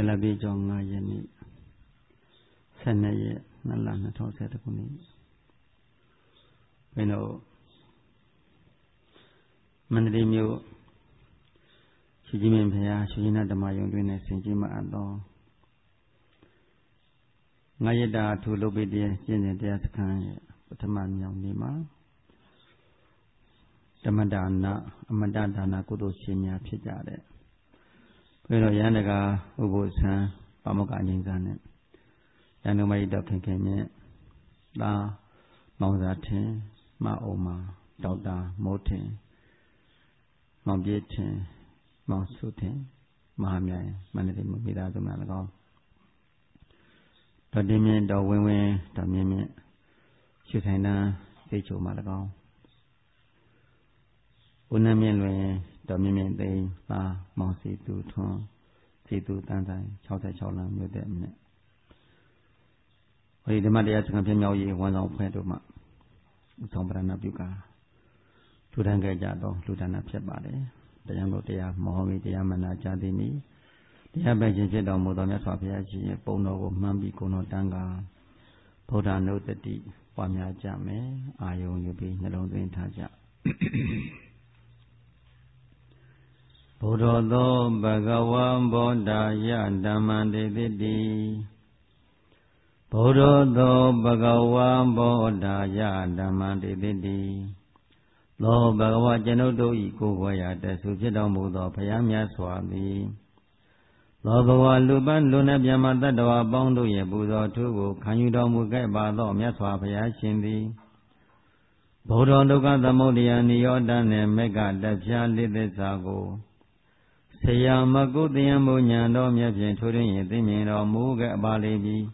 Bella Bijong Yeni Senay Nalan Tosetapuni. We know Mandrimu Shijimin Paya, Shina Damayong Dwene Sinjima Ado Nayada to Lobidi, Jenny Deaskan, Pataman Yang Nima Damadana Kudo Shinya Pijade. Pero Yanaga Ubusan, Pamoka Ninzane, Yanumai Dokin La Mauzate, Maoma, Dauda, Mote, Mobjete, Monsute, Mahamia, Manadim Vida Malago. Tadimian, Dawin, Damien, Shutana, Secho Malago. Unamian, Dominion Day, La, Monsi, Tu, Ton, Situ, Tanzai, Chauta Cholam, with them. We the Madia to continue one of Pedoma, Sombrana Buka, Tudanga Jado, Ludana Pebade, the Yamotea, Mohammed Yamana Jadini, the Abajan Modona Swapiaji, Bono, Mambi Kono Danga, Poda no the D, Pamia Jame, Ayo, you be alone in Taja. Buddha Bhagavan Bodhaya Dhammandididi Buddha Bhagavan Bodhaya Dhammandididi Lo Bhagavad Janudo Ikuwaya Tesujidam Buddha Payamya Swami Lo Bhagavad Luban Luna Byamata Dwa Bondo Ye Buddha Tugu Kanyudam Mugai Bado Myaswa Payashindi Buddha Duka Dhammodiya Niyodane Mega Dapya Lidhisago Sayamaku Diambunyando Myapin Turin Yimino Muga Balibi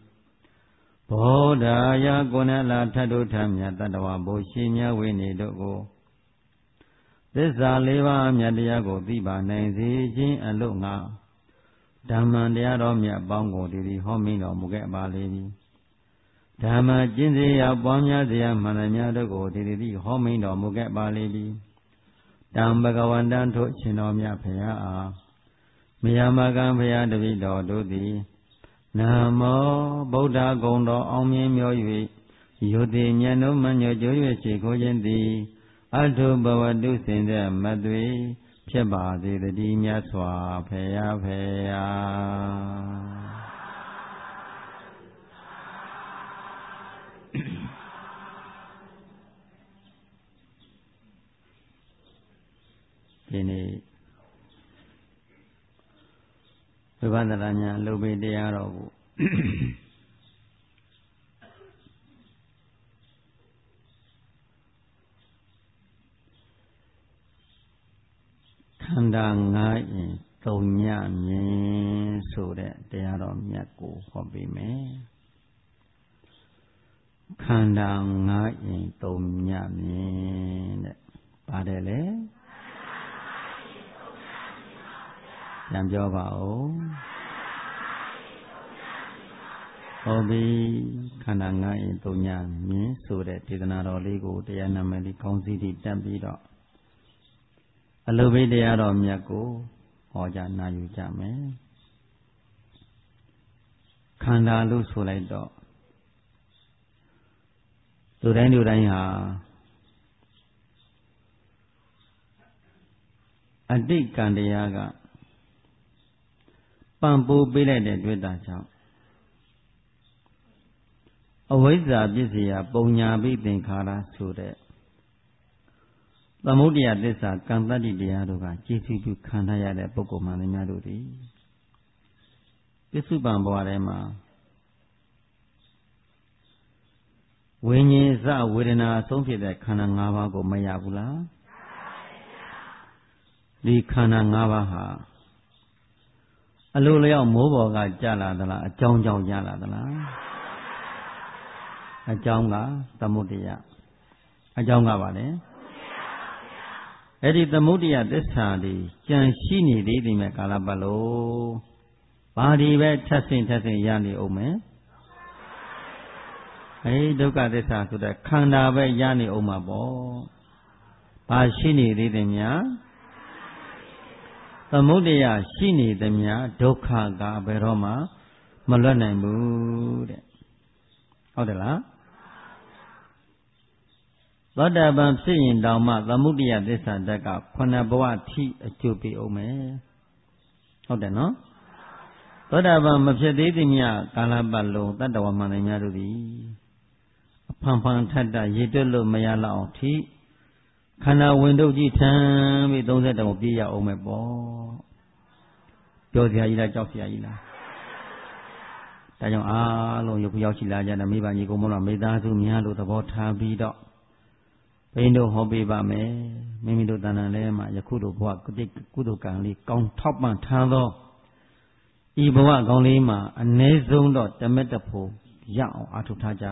Bodha Yagunala Tadu Tamya Tadawa Boshinya Winnie Dogo This Aliva Myadiago Diba Nazi Jin Alunga Damandiadomya Bongo Didi Homino Muga Balibi Dama Jinzia Bomya Zia Mananya Dogo Didi Homino Muga Balibi Dambagawandan to Chinomia Paya Miyamagan Paya Davido Dodi Namo Boda Gondo Omi Myoyi Yodi Nyano Manyo Joyo Chiko Yendi Alto Bawadu Sinde Madwi Peba the Dimya Swa Paya Paya Ini Vivandalanya Lubi Diaro Kandang Tonya Ni Sure Diaro Yaku Hobime Kandang Tonya Ni Padele Yam Jobao Obi Kananga in Tonya, me, so that Tiganaro Ligo, the Anameli Consi Tampido. A little bit the Adam Yako, or Jana Yujame Kanda Lusulaido. So then you Raya a dig Kandiaga Bamboo belated with that child. Always a busy a bonya beating Kara Sude. The Mudia Desa Kandadi Diadoga, Jessica Kandaya de Pocoman in Maduri. This Subamboarema. When ye saw within a Sophie that Kanangava go Mayabula, the Kanangavaha. A Lulia Moboga Jaladala, a John Jaladala, a Jonga, the Mudia, a Jonga Valley. Edit the Mudia this Sunday, Jan Shini did in Calabalo. Body bed testing Yani Ome. Hey, look at this to the Kanda Yani Omabo. Bashini did in ya. သမုဒယရှိနေသမျှဒုက္ခကဘယ်တော့မှမလွတ်နိုင်ဘူးတဲ့ဟုတ်တယ်လားသောတာပန်ဖြစ်ရင်တောင်မှသမုဒယသစ္စာဓာတ်က9ဘဝထိအကျိုးပေးအောင်မယ်ဟုတ်တယ်နော်သောတာပန်မဖြစ်သေးသမျှကာလပတ်လုံးတတ္တဝါမှန်တယ်များတို့သည်အဖန်ဖန်ထက်တာရေတွက်လို့မရလောက်အောင်ထိခန္ဓာဝင်တို့ကြီးထမ်းပြီး30တောင်ပြည့်ရအောင်မယ်ပေါ့ပြောစရာကြီးလားကြောက်စရာကြီးလားဒါကြောင့်အားလုံးယခုရောက်ရှိလာကြတဲ့မိဘညီကိုမောင်မိသားစုများလို့သဘောထားပြီးတော့ဘိန်းတို့ဟောပေးပါမယ်မိမိတို့တဏ္ဍာလဲမှာယခုတို့ဘဝကုသိုလ်ကံလေးကောင်းထောက်ပံ့ထားသောဤဘဝကောင်းလေးမှာအ ਨੇ ဆုံးတော့တမက်တဖို့ရအောင်အားထုတ်ထားကြ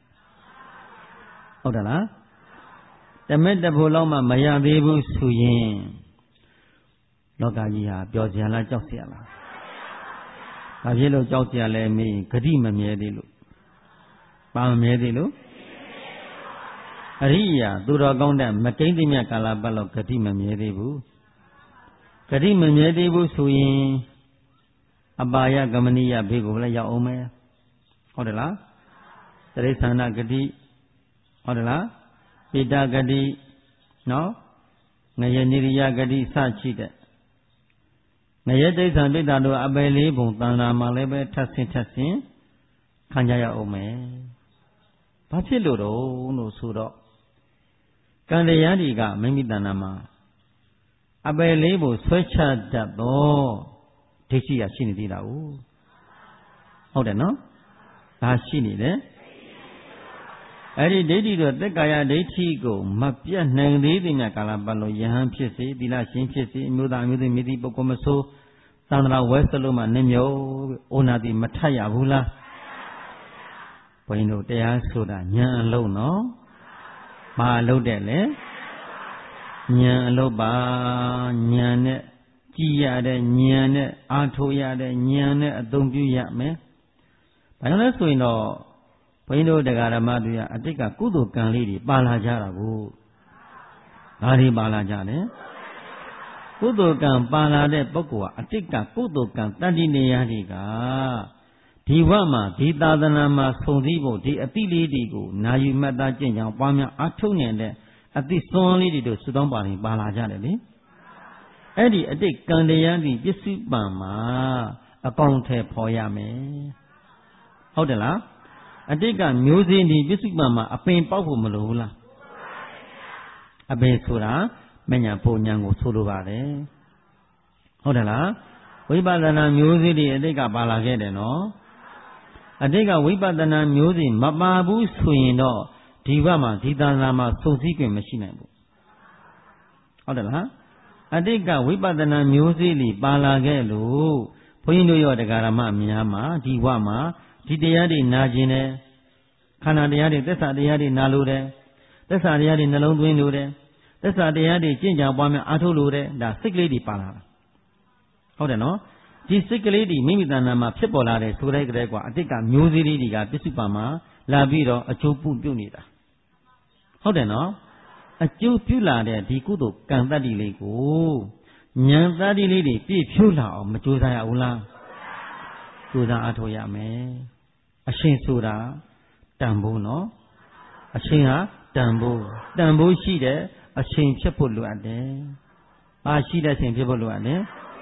ဟုတ်တယ်လားတမက်တဖို့လောက်မှမရသေးဘူးဆိုရင်လောကကြီးဟာပျော်စရာလားကြောက်စရာလားဘာဖြစ်လို့ကြောက်စရာလဲမေးဂတိမမြဲသေးလို့ဘာမမြဲသေးလို့အရိယာသူတော်ကောင်းတဲ့မကိမ့်သိမြတ်ကာလပတ်လောက်ဂတိမမြဲသေးဘူးဂတိမမြဲသေးဘူးဆိုရင်အပါယကမနိယဘေးကိုလည်းရောက်အောင်မယ်ဟုတ်တယ်လားတိရစ္ဆာန်ဂတိဟုတ်တယ်လားပိတဂတိနော်ငရေနိရိယဂတိစရှိတဲ့ငရေတိရစ္ဆာန်ပိတ္တာတို့အပယ်လေးပုံတဏ္ဍာမှာလည်းပဲထပ်ဆင်းခံကြရအောင်မယ်ဘာဖြစ်လို့တော့ဆိုတော့ကံတရားတွေကမိမိတဏ္ဍာမှာအပယ်လေးပုံဆွဲချတတ်သောဒိဋ္ဌိရရှိနေသေးတာဟုတ်တယ်နော်ဒါရှိနေတယ်အဲ့ဒီဒိဋ္ဌိတော့သက်ကာယဒိဋ္ဌိကိုမပြတ်နိုင်သေးတဲ့မြတ်ကာလပတ်လုံးယဟန်ဖြစ်စေသီလရှင်ဖြစ်စေအမျိုးသားအမျိုးသမီးမိတိပုဂ္ဂိုလ်မဆိုးသန္တရာဝဲစလုံးမှနှမျိုးဩနာတိမထရဘူးလားဘုန်းကြီးတို့တရားဆိုတာဉာဏ်အလုံးနော်ဘာအလုံးတဲ့လဲဉာဏ်အလုံးပါဉာဏ်နဲ့ကြည်ရတဲ့ဉာဏ်နဲ့အားထုတ်ရတဲ့ဉာဏ်နဲ့အသုံးပြုရမယ်ဘာလို့လဲဆိုရင်တော့ဘုန်းကြီးတို့တရားဓမ္မတွေကအတိတ်ကကုသိုလ်ကံလေးတွေပါလာကြတာကိုဒါတွေပါလာကြတယ်ကုသိုလ်ကံပါလာတဲ့ပုဂ္ဂိုလ်ကအတိတ်ကကုသိုလ်ကံတတ္တိနေရတွေကဒီဘဝမှာဒီသာသနာမှာဆုံစည်းဖို့ဒီအတိလေးတွေကိုနာယူမှတ်သားကျင့်ကြံပွားများအားထုတ်နေတဲ့အတိစွန်းလေးတွေတို့စုတောင်းပါရင်ပါလာကြတယ်လေအဲ့ဒီအတိတ်ကံတရားဒီပစ္စည်းပံမှာအပေါင်းထဲဖော်ရမယ်ဟုတ်တယ်လားအတိတ်ကမျိုးစင်းဒီပစ္စည်းပံမှာအပင်ပေါက်ဖို့မလိုဘူးလားအပင်ဆိုတာမညာပုံညာကိုဆိုလိုပါတယ်ဟုတ်တယ်လားဝိပဿနာမျိုးစည်းတွေအတိတ်ကပါလာခဲ့တယ်နော်အတိတ်ကဝိပဿနာမျိုးစည်းမပါဘူးဆိုရင်တော့ဒီဘက်မှာဒီသာနာမှာစုံစည်းခွင့်မရှိနိုင်ဘူးဟုတ်တယ်လားအတိတ်ကဝိပဿနာမျိုးစည်းတွေပါလာခဲ့လို့ဘုန်းကြီးတို့ရောတရားဓမ္မများမှာဒီဘဝမှာဒီတရားတွေနာကျင်တယ်ခန္ဓာတရားတွေသစ္စာတရားတွေနာလို့တယ်သစ္စာတရားတွေနှလုံးသွင်းလို့တယ်သစ္စာတရားတွေကျင့်ကြံပွားများအားထုတ်လို့တယ်ဒါစိတ်ကလေးတွေပါလာတာဟုတ်တယ်နော်ဒီစိတ်ကလေးတွေမိမိတဏ္ဍာမှာဖြစ်ပေါ်လာတယ်ဆိုတဲ့ကလေးကအတိတ်ကမျိုးစည်းလေးတွေကပစ္စုပန်မှာလာပြီးတော့အကျိုးပြုနေတာဟုတ်တယ်နော်အကျိုးပြုလာတဲ့ဒီကုသိုလ်ကံတတ္တိလေးကိုဉာဏ်တတ္တိလေးတွေပြည့်ဖြိုးလာအောင်မကြိုးစားရဘူးလားကြိုးစားအားထုတ်ရမယ်အရှင်ဆိုတာတန်ဖိုးနော်အရှင်ဟာတန်ဖိုးရှိတဲ့အရှင်ဖြစ်ဖို့လိုအပ်တယ်ဘာရှိတဲ့အရှင်ဖြစ်ဖို့လိုအပ်လဲ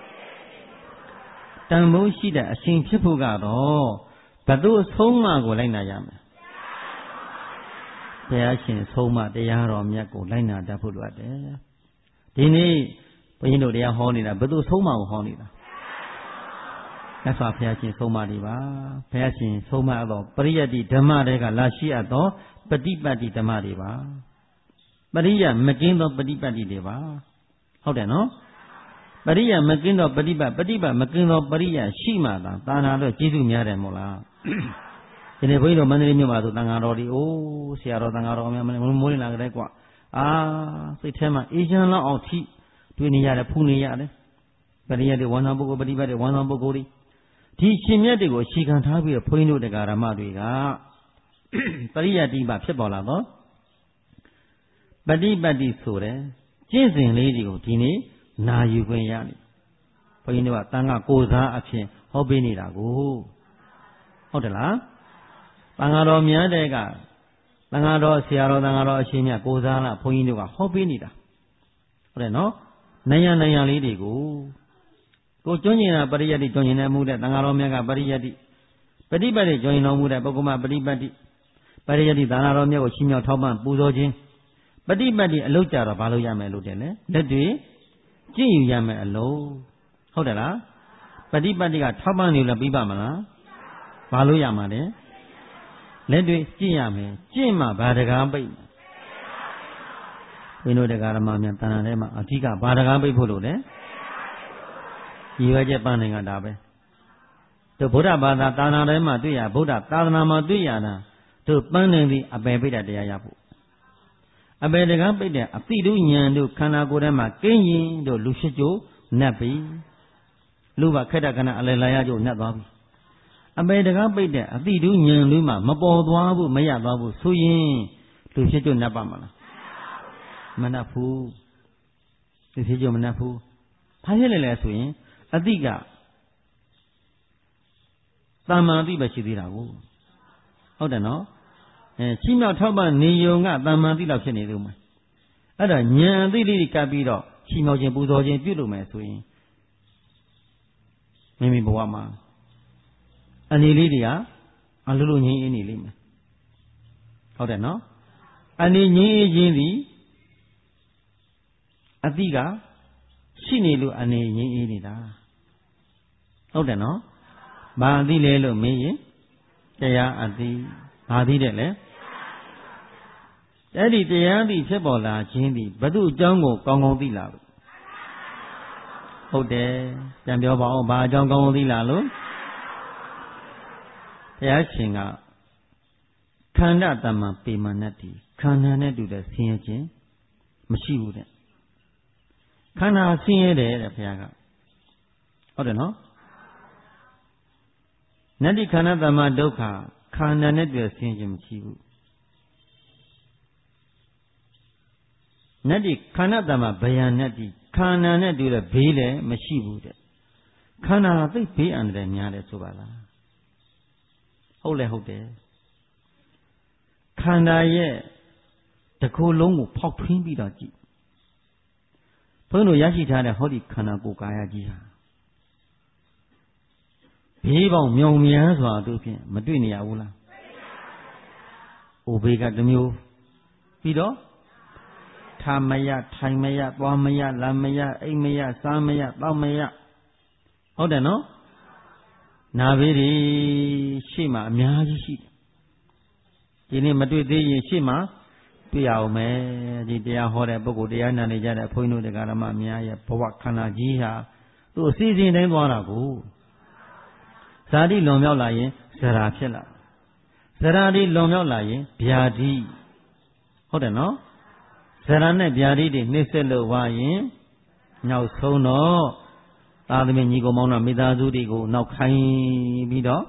တန်ဖိုးရှိတဲ့အရှင်ဖြစ်ဖို့ကတော့ဘယ်သူအဆုံးအမကိုလိုက်နာရမယ်ဘုရားရှင်ဆုံးမတရားတော်မြတ်ကိုလိုက်နာတတ်ဖို့လိုအပ်တယ်ဒီနေ့ဘုန်းကြီးတို့တရားဟောနေတာဘယ်သူဆုံးမကိုဟောနေတာမြတ်စွာဘုရားရှင်ဆုံးမတွေပါဘုရားရှင်ဆုံးမတော့ပရိယတ္တိဓမ္မတွေကလာရှိအပ်သောပฏิပတ်တိဓမ္မတွေပါပရိယမကင်းသောပฏิပတ်တိတွေပါဟုတ်တယ်နော်ပရိယမကင်းသောပฏิပတ်မကင်းသောပရိယရှိမှသာနာတော့ကျေးဇူးများတယ်မို့လားဒီနေ့ဘုန်းကြီးတို့မန္တလေးမြို့မှာဆိုတန်ဃာတော်တွေအိုးဆရာတော်တန်ဃာတော်များမိုးနေလာကြတဲ့ကွာစိတ်ထဲမှာအေးချမ်းလောက်အောင်ထိတွေ့နေရတယ်ဖူးနေရတယ်ပရိယတွေဝန်ဆောင်ပုဂ္ဂိုလ်ပฏิပတ်တွေဝန်ဆောင်ပုဂ္ဂိုလ်တွေဒီရှင်မြတ်တွေကိုအခြေခံထားပြီးတော့ဘုန်းကြီးတို့တရားဓမ္မတွေကပရိယတိပဖြစ်ပေါ်လာတော့ပฏิပတ်တိဆိုတဲ့ကျင့်စဉ်လေးတွေကိုဒီနေ့နာယူခွင့်ရတယ်ဘုန်းကြီးတို့ကတန်ခါကိုစားအဖြစ်ဟောပေးနေတာကိုဟုတ်တယ်လားတန်ခါတော်များတဲ့ကတန်ခါတော်ဆရာတော်တန်ခါတော်အရှင်မြတ်ကိုစားလားဘုန်းကြီးတို့ကဟောပေးနေတာဟုတ်တယ်နော်နိုင်ရလေးတွေကိုကိုကျွမ်းကျင်တာပရိယတ်တိကျွမ်းကျင်တဲ့မှုတဲ့တန်ခါတော်များကပရိယတ်တိပฏิပတ်တိကျွမ်းကျင်တော်မူတဲ့ပုဂ္ဂိုလ်ပฏิပတ်တိပရိယတ်တိတန်ခါတော်များကိုချီးမြှောက်ထောက်ပံ့ပူဇော်ခြင်းပฏิပတ်တိအလုတ်ကြတော့ဘာလို့ရမယ်လို့တဲ့လဲလက်တွေကြည့်ယူရမယ်အလုံးဟုတ်တယ်လားပฏิပတ်တိကထောက်ပံ့နေလို့ပြီးပါမလားဘာလို့ရမှာလဲလက်တွေကြည့်ရမယ်ကြည့်မှဘာတကားပိတ်ဝိနုဒကာရမများတဏ္ဍာထဲမှာအဓိကဘာတကားပိတ်ဖို့လို့လဲရည်ရွယ်ချက်ပန်းနိုင်တာပဲတို့ဗုဒ္ဓဘာသာသာသနာထဲမှာတွေ့ရဗုဒ္ဓသာသနာမှာတွေ့ရတာတို့ပန်းနိုင်သည့်အပယ်ပိတ်တဲ့တရားရဖို့အပယ်တကားပိတ်တဲ့အတိတုဉာဏ်တို့ခန္ဓာကိုယ်ထဲမှာကင်းရင်တို့လူရှိကျိုးနတ်ပြီလူပါခက်တဲ့ခဏအလယ်လာရကျိုးနတ်သွားပြီအပယ်တကားပိတ်တဲ့အတိတုဉာဏ်တို့မှမပေါ်သွားဘူးမရသွားဘူးဆိုရင်လူရှိကျိုးနတ်ပါမလားမနတ်ဘူးလူရှိကျိုးမနတ်ဘူးဘာဖြစ်လဲဆိုရင်အတိကတမ္မာတိပဲရှိသေးတာကိုဟုတ်တယ်နော်ချီးမြှောက်ထောက်ပံ့နေယုံကတမ္မာတိလောက်ဖြစ်နေလို့မယ်အဲ့ဒါဉာဏ်အသိလေးတွေကပ်ပြီးတော့ချီးမြှောက်ခြင်းပူဇော်ခြင်းပြုလုပ်မယ်ဆိုရင်မိမိဘဝမှာအနေလေးတွေကအလိုလိုငြိမ်းအေးနေလိမ့်မယ်ဟုတ်တယ်နော်အနေငြိမ်းအေးခြင်းသည်အတိကရှိနေလို့အနေငြိမ်းအေးနေတာဟုတ်တယ်နော်ဘာအသိလဲလို့မေးရင်တရားအသိဘာသိတယ်လဲအဲ့ဒီတရားသိဖြစ်ပေါ်လာခြင်းသည်ဘု து အကြောင်းကိုကောင်းကောင်းသိလာလို့ဟုတ်တယ်ပြန်ပြောပါဦးဘာအကြောင်းကောင်းကောင်းသိလာလို့ဘုရားရှင်ကခန္ဓာတမ္မာပေမနတ္တိခန္ဓာနဲ့တူတဲ့ဆင်းရဲခြင်းမရှိဘူးတဲ့ခန္ဓာဆင်းရဲတယ်တဲ့ဘုရားကဟုတ်တယ်နော်နတ္တိခန္ဓာတမ္မာဒုက္ခခန္ဓာနဲ့တူတဲ့ဆင်းရဲခြင်းမရှိဘူးနတ္တိခန္ဓာတမ္မာဗယံနတ္တိခန္ဓာနဲ့တူတဲ့ဘေးလည်းမရှိဘူးတဲ့ခန္ဓာသိဘေးအန္တရာယ်များတယ်ဆိုပါလားဟုတ်လဲဟုတ်တယ်ခန္ဓာရဲ့တစ်ခုလုံးကိုဖောက်ထွင်းပြီးတော့ကြည့်ဘုန်းတော်ရရှိထားတဲ့ဟောဒီခန္ဓာကိုယ်ကာယကြီးဟာဘေးပေါင်းမြောင်များစွာတို့ဖြင့်မတွေ့နေရဘူးလားအိုဘေးကတစ်မျိုးပြီးတော့ထာမယထိုင်မယသွားမယလာမယအိမ်မယစားမယတောက်မယဟုတ်တယ်နော်နာဘေးတွေရှေ့မှာအများကြီးရှိတယ်ဒီနေ့မတွေ့သေးရင်ရှေ့မှာတွေ့ရအောင်မယ်ဒီတရားဟောတဲ့ပုဂ္ဂိုလ်တရားနာနေကြတဲ့ဘုန်းကြီးတို့တရားဓမ္မအများရဲ့ဘဝခန္ဓာကြီးဟာသူ့အစီအစဉ်တိုင်းသွားတာကိုဇာတိလွန်မြောက်လာရင်ဇရာဖြစ်လာဇရာတိလွန်မြောက်လာရင်ဗျာတိဟုတ်တယ်နော်ဇရာနဲ့ဗျာတိတွေနှိမ့်ဆက်လို့ဝါရင်နောက်ဆုံးတော့သာသမီညီကောင်မောင်နှမိသားစုတွေကိုနောက်ခိုင်းပြီးတော့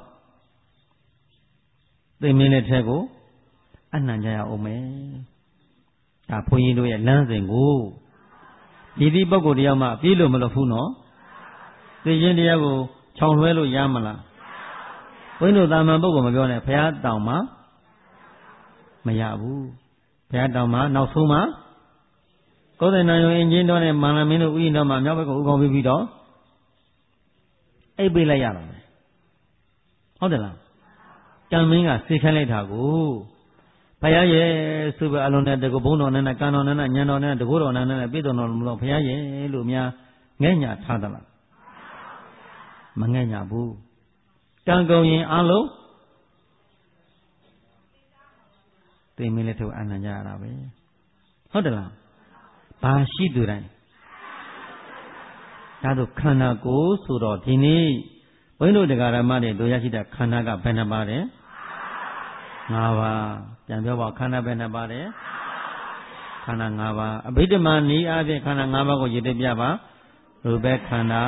သိမင်းလက်ထက်ကိုအနှံကြရအောင်မယ်ဒါဘုန်းကြီးတို့ရဲ့လမ်းစဉ်ကိုဒီပုဂ္ဂိုလ်တယောက်မှပြေးလို့မလို့ဘူးနော်သိခြင်းတရားကိုခြောင်လွှဲလို့ရမလားဘုန်းကြီးတို့သာမန်ပုဂ္ဂိုလ်မပြောနဲ့ဘုရားတောင်မှမရဘူးဘုရားတောင်မှနောက်ဆုံးမှကိုယ်တိုင်နာယုံအင်ဂျင်တော်နဲ့မာနမင်းတို့ဥယျာဉ်တော်မှာမြောက်ဘက်ကိုဥကောင်းပြီးတော့အိပ်ပေးလိုက်ရတာပဲဟုတ်တယ်လားကံမင်းကစေခိုင်းလိုက်တာကိုဘုရားရဲ့ဆိုပဲအလုံးနဲ့တကူဘုံတော်နဲ့ကံတော်နဲ့ညံတော်နဲ့တကူတော်နဲ့ပြည့်စုံတော်မလို့ဘုရားရဲ့လို့များငဲ့ညာထားသလားမငဲ့ညာဘူးကံကုန်ရင်အလုံးသိမင်းလက်ထုတ်အနံ့ကြရတာပဲဟုတ်တယ်လားဘာရှိသူတိုင်းဒါတို့ခန္ဓာကိုယ်ဆိုတော့ဒီနေ့ဘုန်းကြီးတို့တရားဓမ္မတွေတို့ရရှိတဲ့ခန္ဓာကဘယ်နှပါးလဲ၅ပါးပြန်ပြောပါခန္ဓာဘယ်နှပါးလဲခန္ဓာ၅ပါးအဘိဓမ္မာနည်းအားဖြင့်ခန္ဓာ၅ပါးကိုရည်တည်ပြပါရူပခန္ဓာ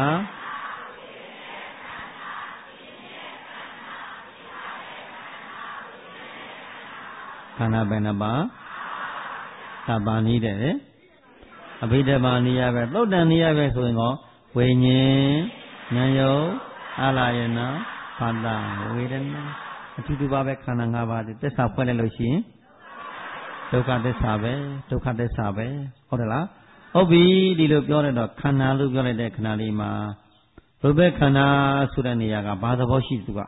ခန္ဓာဘယ်နှပါးသဗ္ဗာနည်းတဲ့အဘိဓမ္မာနည်းအားပဲသုတ်တန်နည်းအားပဲဆိုရင်ကောဝိညာဉ်ဉာဏ်ယုတ်အာလယနာဘာသာဝေဒနာအထူးတူပါပဲခန္ဓာ၅ပါးသစ္စာဖွဲ့လိုက်လို့ရှိရင်ဒုက္ခသစ္စာပဲဒုက္ခသစ္စာပဲဟုတ်တယ်လားဟုတ်ပြီဒီလိုပြောလိုက်တော့ခန္ဓာလို့ပြောလိုက်တဲ့ခဏလေးမှာရူပခန္ဓာဆိုတဲ့နေရာကဘာသဘောရှိသူက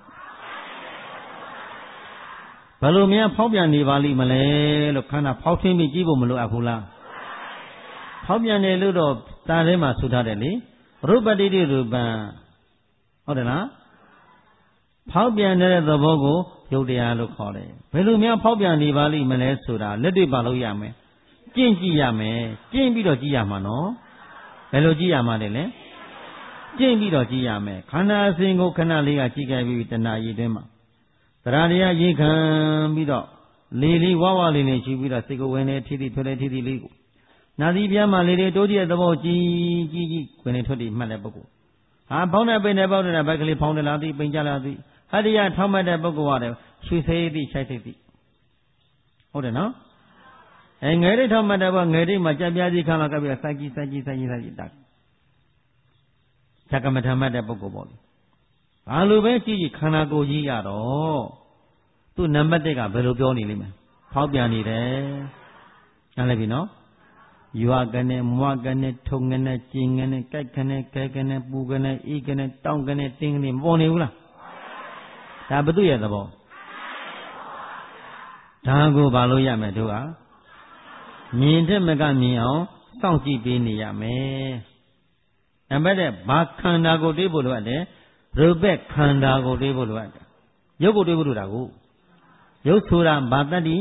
ဘယ်လိုများဖောက်ပြန်နေပါလိမ့်မလဲလို့ခန္ဓာဖောက်ထွင်းပြီးကြည့်ဖို့မလိုအပ်ဘူးလားဖောက်ပြန်တယ်လို့တော့တာထဲမှာဆိုထားတယ်လေရူပတိတိရူပံဟုတ်တယ်လားဖောက်ပြန်တဲ့သဘောကိုယုတ်တရားလို့ခေါ်တယ်ဘယ်လိုများဖောက်ပြန်နေပါလိမ့်မလဲဆိုတာလက်တွေ့ပါလို့ရမယ်ကျင့်ကြည့်ရမယ်ကျင့်ပြီးတော့ကြည့်ရမှာနော်ဘယ်လိုကြည့်ရမှာလဲကျင့်ပြီးတော့ကြည့်ရမယ်ခန္ဓာအစဉ်ကိုခဏလေးကကြည့်ခဲ့ပြီးတဏှာရည်တွင်းမှာတရားတရားရိခံပြီးတော့လေးဝဝလေးနဲ့ရှိပြီးတော့စိတ်ကိုဝင်နေထီထီထွက်နေထီထီလေးကိုနာသီပြားမှာလေးတိုးကြည့်တဲ့သဘောကြည့်ဝင်နေထွက်နေမှတ်တဲ့ပုဂ္ဂိုလ်ဟာဖောင်းတဲ့ပိန်နဲ့ပေါက်တဲ့ဘက်ကလေးဖောင်းတယ်လားသိပိန်ကြလားသိဟတ္တရားထောက်မှတ်တဲ့ပုဂ္ဂိုလ်ရတယ်ရွှေသေးသိခြိုက်သိဟုတ်တယ်နော်ငယ်လေးထောက်မှတ်တဲ့ဘငယ်လေးမှာကြက်ပြားကြီးခါလာကပ်ပြီးစိုက်ကြည့်တာဇကမထမှတ်တဲ့ပုဂ္ဂိုလ်ပေါ့လေဘာလို့ပဲကြည့်ခန္ဓာကိုယ်ကြီးရတော့သူ့နံပါတ်1ကဘယ်လိုပြောနေလိမ့်မယ်ဖောက်ပြန်နေတယ်နားလည်ပြီနော်ရွာကနေမွားကနေထုံကနေကျင်ကနေကြိုက်ကနေကဲကနေပူကနေဤကနေတောင်းကနေတင်းကနေမပေါ်နေဘူးလားဒါဘု து ရဲ့သဘောဒါကိုဘာလို့ရမယ်တို့ကမြင်တဲ့မကမြင်အောင်စောင့်ကြည့်ပေးနေရမယ်နံပါတ်1ဘာခန္ဓာကိုတွေးဖို့လိုအပ်တယ်ရူပခန္ဓာကိုတွေးဖို့လိုအပ်တယ်ရုပ်ကိုတွေးဖို့လိုတာကိုရုပ်ဆိုတာဘာတတ္တိ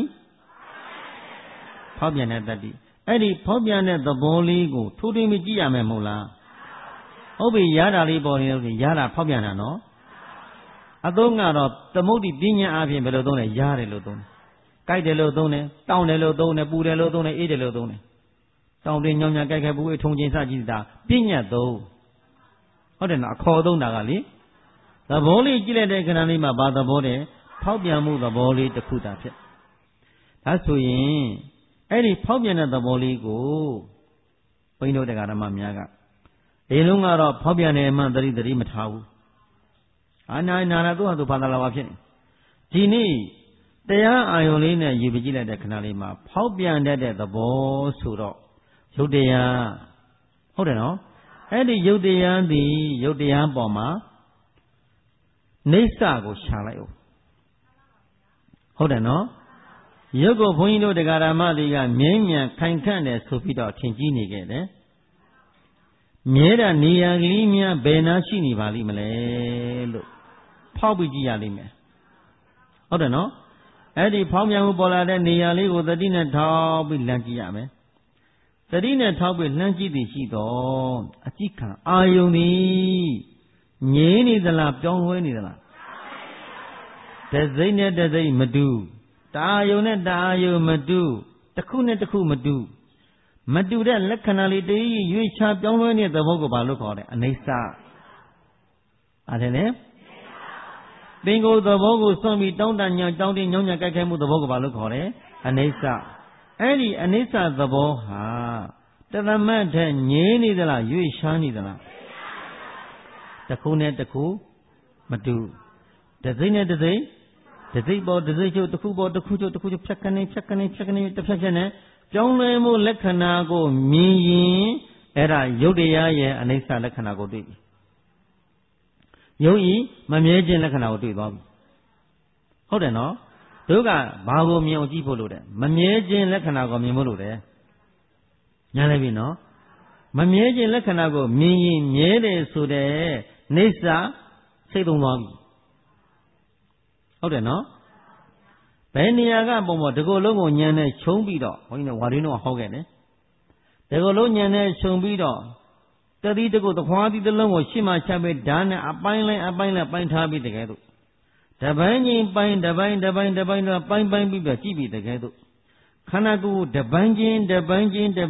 ဖောက်ပြန်တဲ့တတ္တိအဲ့ဒီဖောက်ပြန်တဲ့သဘောလေးကိုထိုးထွင်းပြီးကြည့်ရမယ်မဟုတ်လားဟုတ်ပြီရတာလေးပေါ်နေလို့ရတာဖောက်ပြန်တာနော်အသုံးကတော့သမုဒ္ဒိပညာအပြင်ဘယ်လိုသုံးလဲရတယ်လို့သုံးတယ်ကြိုက်တယ်လို့သုံးတယ်တောင်းတယ်လို့သုံးတယ်ပူတယ်လို့သုံးတယ်အေးတယ်လို့သုံးတယ်တောင်းတယ်ညောင်ညာကြိုက်ခဲပူအေးထုံချင်းစကြည့်တာပညာသုံးဟုတ်တယ်နော်အခေါ်သုံးတာကလေသဘောလေးကြည့်လိုက်တဲ့ခဏလေးမှာဘာသဘောတဲ့ဖောက်ပြန်မှုသဘောလေးတစ်ခုတာဖြစ်ဒါဆိုရင်အဲ့ဒီဖောက်ပြန်တဲ့သဘောလေးကိုဘိန်းတို့တရားဓမ္မများကဒီလုံးကတော့ဖောက်ပြန်တယ်မှသတိမထားဘူးအာနာသူ့ဟာသူဘာသာလာပါဖြစ်နေဒီနေ့တရားအာယုံလေးနဲ့ယူပကြည့်လိုက်တဲ့ခဏလေးမှာဖောက်ပြန်တတ်တဲ့သဘောဆိုတော့ယုတ်တရားဟုတ်တယ်နော်အဲ့ဒီယုတ်တရားသည်ယုတ်တရားပေါ်မှာနိစ္စကိုရှာလိုက်အောင်ဟုတ်တယ်နော်ရုပ်ကိုဘုန်းကြီးတို့တရားဓမ္မတွေကမြဲမြံခိုင်ခန့်တယ်ဆိုပြီးတော့ထင်ကြီးနေခဲ့တယ်မြဲတဲ့နေရာကလေးများဘယ်နာရှိနေပါလိမ့်မလဲလို့ဖောက်ပြီးကြည့်ရလိမ့်မယ်ဟုတ်တယ်နော်အဲ့ဒီဖောက်ပြန်မှုပေါ်လာတဲ့နေရာလေးကိုသတိနဲ့ထောက်ပြီးလှမ်းကြည့်ရမယ်သတိနဲ့ထောက်ပြီးလှမ်းကြည့်သည်ရှိတော့အကြည့်ခံအာယုန်သည်ငြိနေသလားပြောင်းလဲနေသလားတစိမ့်နဲ့တစိမ့်မတူတာယုံနဲ့တာယုံမတူတစ်ခုနဲ့တစ်ခုမတူတဲ့လက္ခဏာလေးတည်းရွေးချပြောင်းလဲနေတဲ့သဘောကိုဘာလို့ခေါ်လဲအနိစ္စအဲ့ဒါလေပင်ကိုယ်သဘောကိုစွန့်ပြီးတောင်းတညောင်းတောင်းတင်းညောင်းညကြိုက်ခဲမှုသဘောကိုဘာလို့ခေါ်လဲအနိစ္စအဲ့ဒီအနိစ္စသဘောဟာတသမတ်ထက်ငြင်းနေသလားရွေးရှားနေသလားတစ်ခုနဲ့တစ်ခုမတူတစိမ့်နဲ့တစိမ့်တစိမ့်ပေါ်တစိမ့်ချုပ်တစ်ခုပေါ်တစ်ခုချုပ်ဖြတ်ကနေတစ်ဖြတ်ဖြတ်နဲ့ပြောင်းလဲမှုလက္ခဏာကိုမြင်ရင်အဲ့ဒါယုတ်တရားရဲ့အနိစ္စလက္ခဏာကိုတွေ့ပြီယုတ်ဤမမြဲခြင်းလက္ခဏာကိုတွေ့သွားပြီဟုတ်တယ်နော်တို့ကဘာကိုမြင်အောင်ကြည့်ဖို့လိုတယ်မမြဲခြင်းလက္ခဏာကိုမြင်ဖို့လိုတယ်ညာလည်းပြီနော်မမြဲခြင်းလက္ခဏာကိုမြင်ရင်မြဲတယ်ဆိုတဲ့နိစ္စစိတ်သုံးသွားပြီဟုတ်တယ်နော်ဘယ်နေရာကပုံပေါ်ဒီကိုယ်လုံးကိုညံနဲ့ခြုံပြီးတော့ဘုန်းကြီးတို့ဝါရင်းတို့ဟောခဲ့တယ်ဒီကိုယ်လုံးညံနဲ့ခြုံပြီးတော့တတိတကုတ်သခွားသီးတစ်လုံးကိုရှေ့မှာချက်ပြီးဓာတ်နဲ့အပိုင်းလိုက်ပိုင်းထားပြီးတကယ်တော့တပိုင်းချင်းပိုင်းတပိုင်းတော့ပိုင်းပြီးတော့ကြည့်ပြီးတကယ်တော့ခန္ဓာကိုယ်တပိုင်းချင်းပိုင်း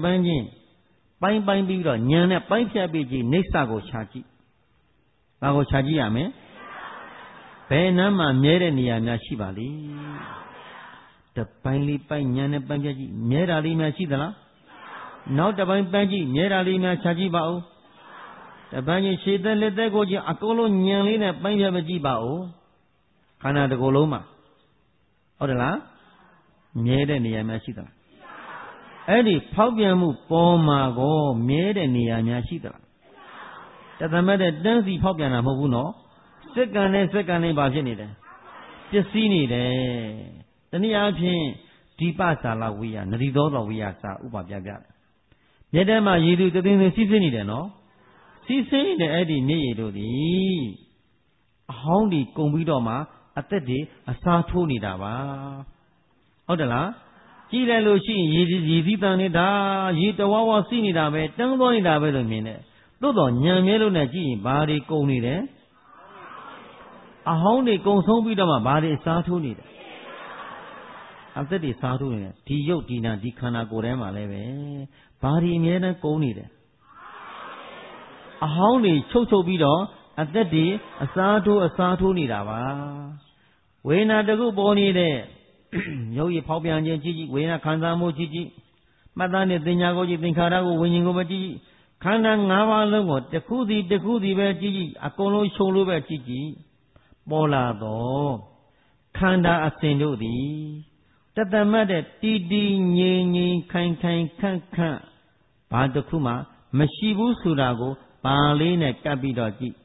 ပြီးတော့ညံနဲ့ပိုင်းဖြတ်ပြီးကြည့်နိစ္စကိုခြာကြည့်ဘာကိုခြာကြည့်ရမလဲဘယ်နှမ်းမှမြဲတဲ့နေရာများရှိပါလိမ့်တပိုင်းလေးပိုင်းညံနဲ့ပိုင်းဖြတ်ကြည့်မြဲတာလေးများရှိသလားနောက်တပိုင်းပိုင်းကြည့်မြဲတာလေးများခြာကြည့်ပါဦးတပိုင်းရှည်သက်လက်သက်ကိုကြီးအကုန်လုံးညံလေးနဲ့ပိုင်းပြမကြည့်ပါဦးခန္ဓာတစ်ကိုယ်လုံးမှာဟုတ်တယ်လားမြဲတဲ့နေရာများရှိသလားအဲ့ဒီဖောက်ပြန်မှုပေါ်မှာကိုမြဲတဲ့နေရာများရှိသလားတသမတ်တဲ့တန်းစီဖောက်ပြန်တာမဟုတ်ဘူးနော်စက္ကန့်နဲ့စက္ကန့်နဲ့ဘာဖြစ်နေတယ်ပျက်စီးနေတယ်တနည်းအားဖြင့်ဒီပစာလဝိယနတိသောတော်ဝိယစာဥပပြပြတယ်မြတ်တမ်းမှာရည်သူတသိန်းသိန်းစီးဆင်းနေတယ်နော်စီးဆင်းနေတဲ့အဲ့ဒီနေရည်တို့သည်အဟောင်းဒီကုန်ပြီးတော့မှအသက်တွေအစားထိုးနေတာပါဟုတ်တယ်လားကြည့်လိုက်လို့ရှိရင်ရည်စည်းတန်နေတာရည်တဝဝစီးနေတာပဲတန်းသွားနေတာပဲလို့မြင်တယ်သို့တော်ညံမြဲလို့နဲ့ကြည့်ရင်ဘာတွေကုန်နေတယ်အဟောင်းတွေကုန်ဆုံးပြီးတော့မှဘာတွေအစားထိုးနေတယ်အသက်တွေစားထိုးနေတယ်ဒီရုပ်ဒီနာဒီခန္ဓာကိုယ်ထဲမှာလည်းပဲဘာတွေအမြဲတမ်းကုန်နေတယ်အဟောင်းတွေချုပ်ပြီးတော့အသက်တွေအစားထိုးနေတာပါဝေဒနာတခုပေါ်နေတဲ့ရုပ်ရည်ဖောက်ပြန်ခြင်းကြည့်ဝေဒနာခံစားမှုကြည့်မှတ်သားနဲ့သင်ညာကိုကြည့်သင်္ခါရကိုဝิญဉ်ကိုပဲကြည့်ခန္ဓာ၅ပါးလုံးကိုတစ်ခုစီပဲကြည့်အကုန်လုံးရှုံလို့ပဲကြည့်ပေါ်လာတော့ခန္ဓာအစဉ်တို့သည်တသမတ်တဲ့တီငြိမ်ခိုင်ခန့်ဘာတစ်ခုမှမရှိဘူးဆိုတာကိုပါလေးနဲ့ကပ်ပြီးတော့ကြည့်